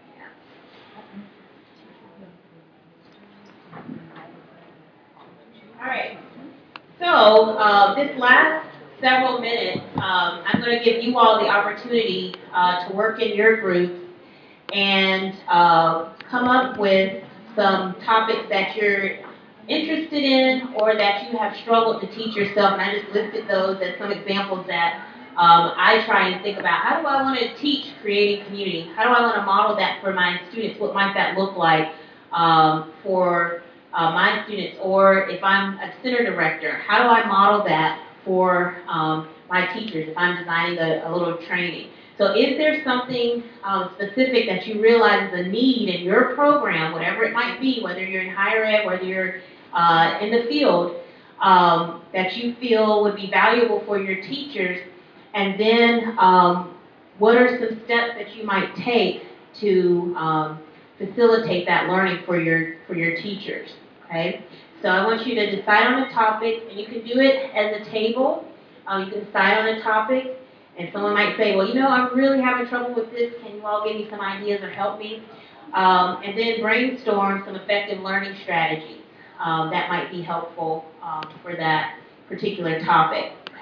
All right. So this last several minutes, I'm going to give you all the opportunity to work in your groups and come up with some topics that you're interested in or that you have struggled to teach yourself. And I just listed those as some examples that I try and think about. How do I want to teach creating community? How do I want to model that for my students? What might that look like for my students? Or if I'm a center director, how do I model that for my teachers if I'm designing a little training? So is there something specific that you realize is a need in your program, whatever it might be, whether you're in higher ed, whether you're in the field, that you feel would be valuable for your teachers? And then what are some steps that you might take to facilitate that learning for your teachers? Okay? So I want you to decide on a topic, and you can do it as a table. You can decide on a topic, and someone might say, well, I'm really having trouble with this. Can you all give me some ideas or help me? And then brainstorm some effective learning strategies that might be helpful for that particular topic.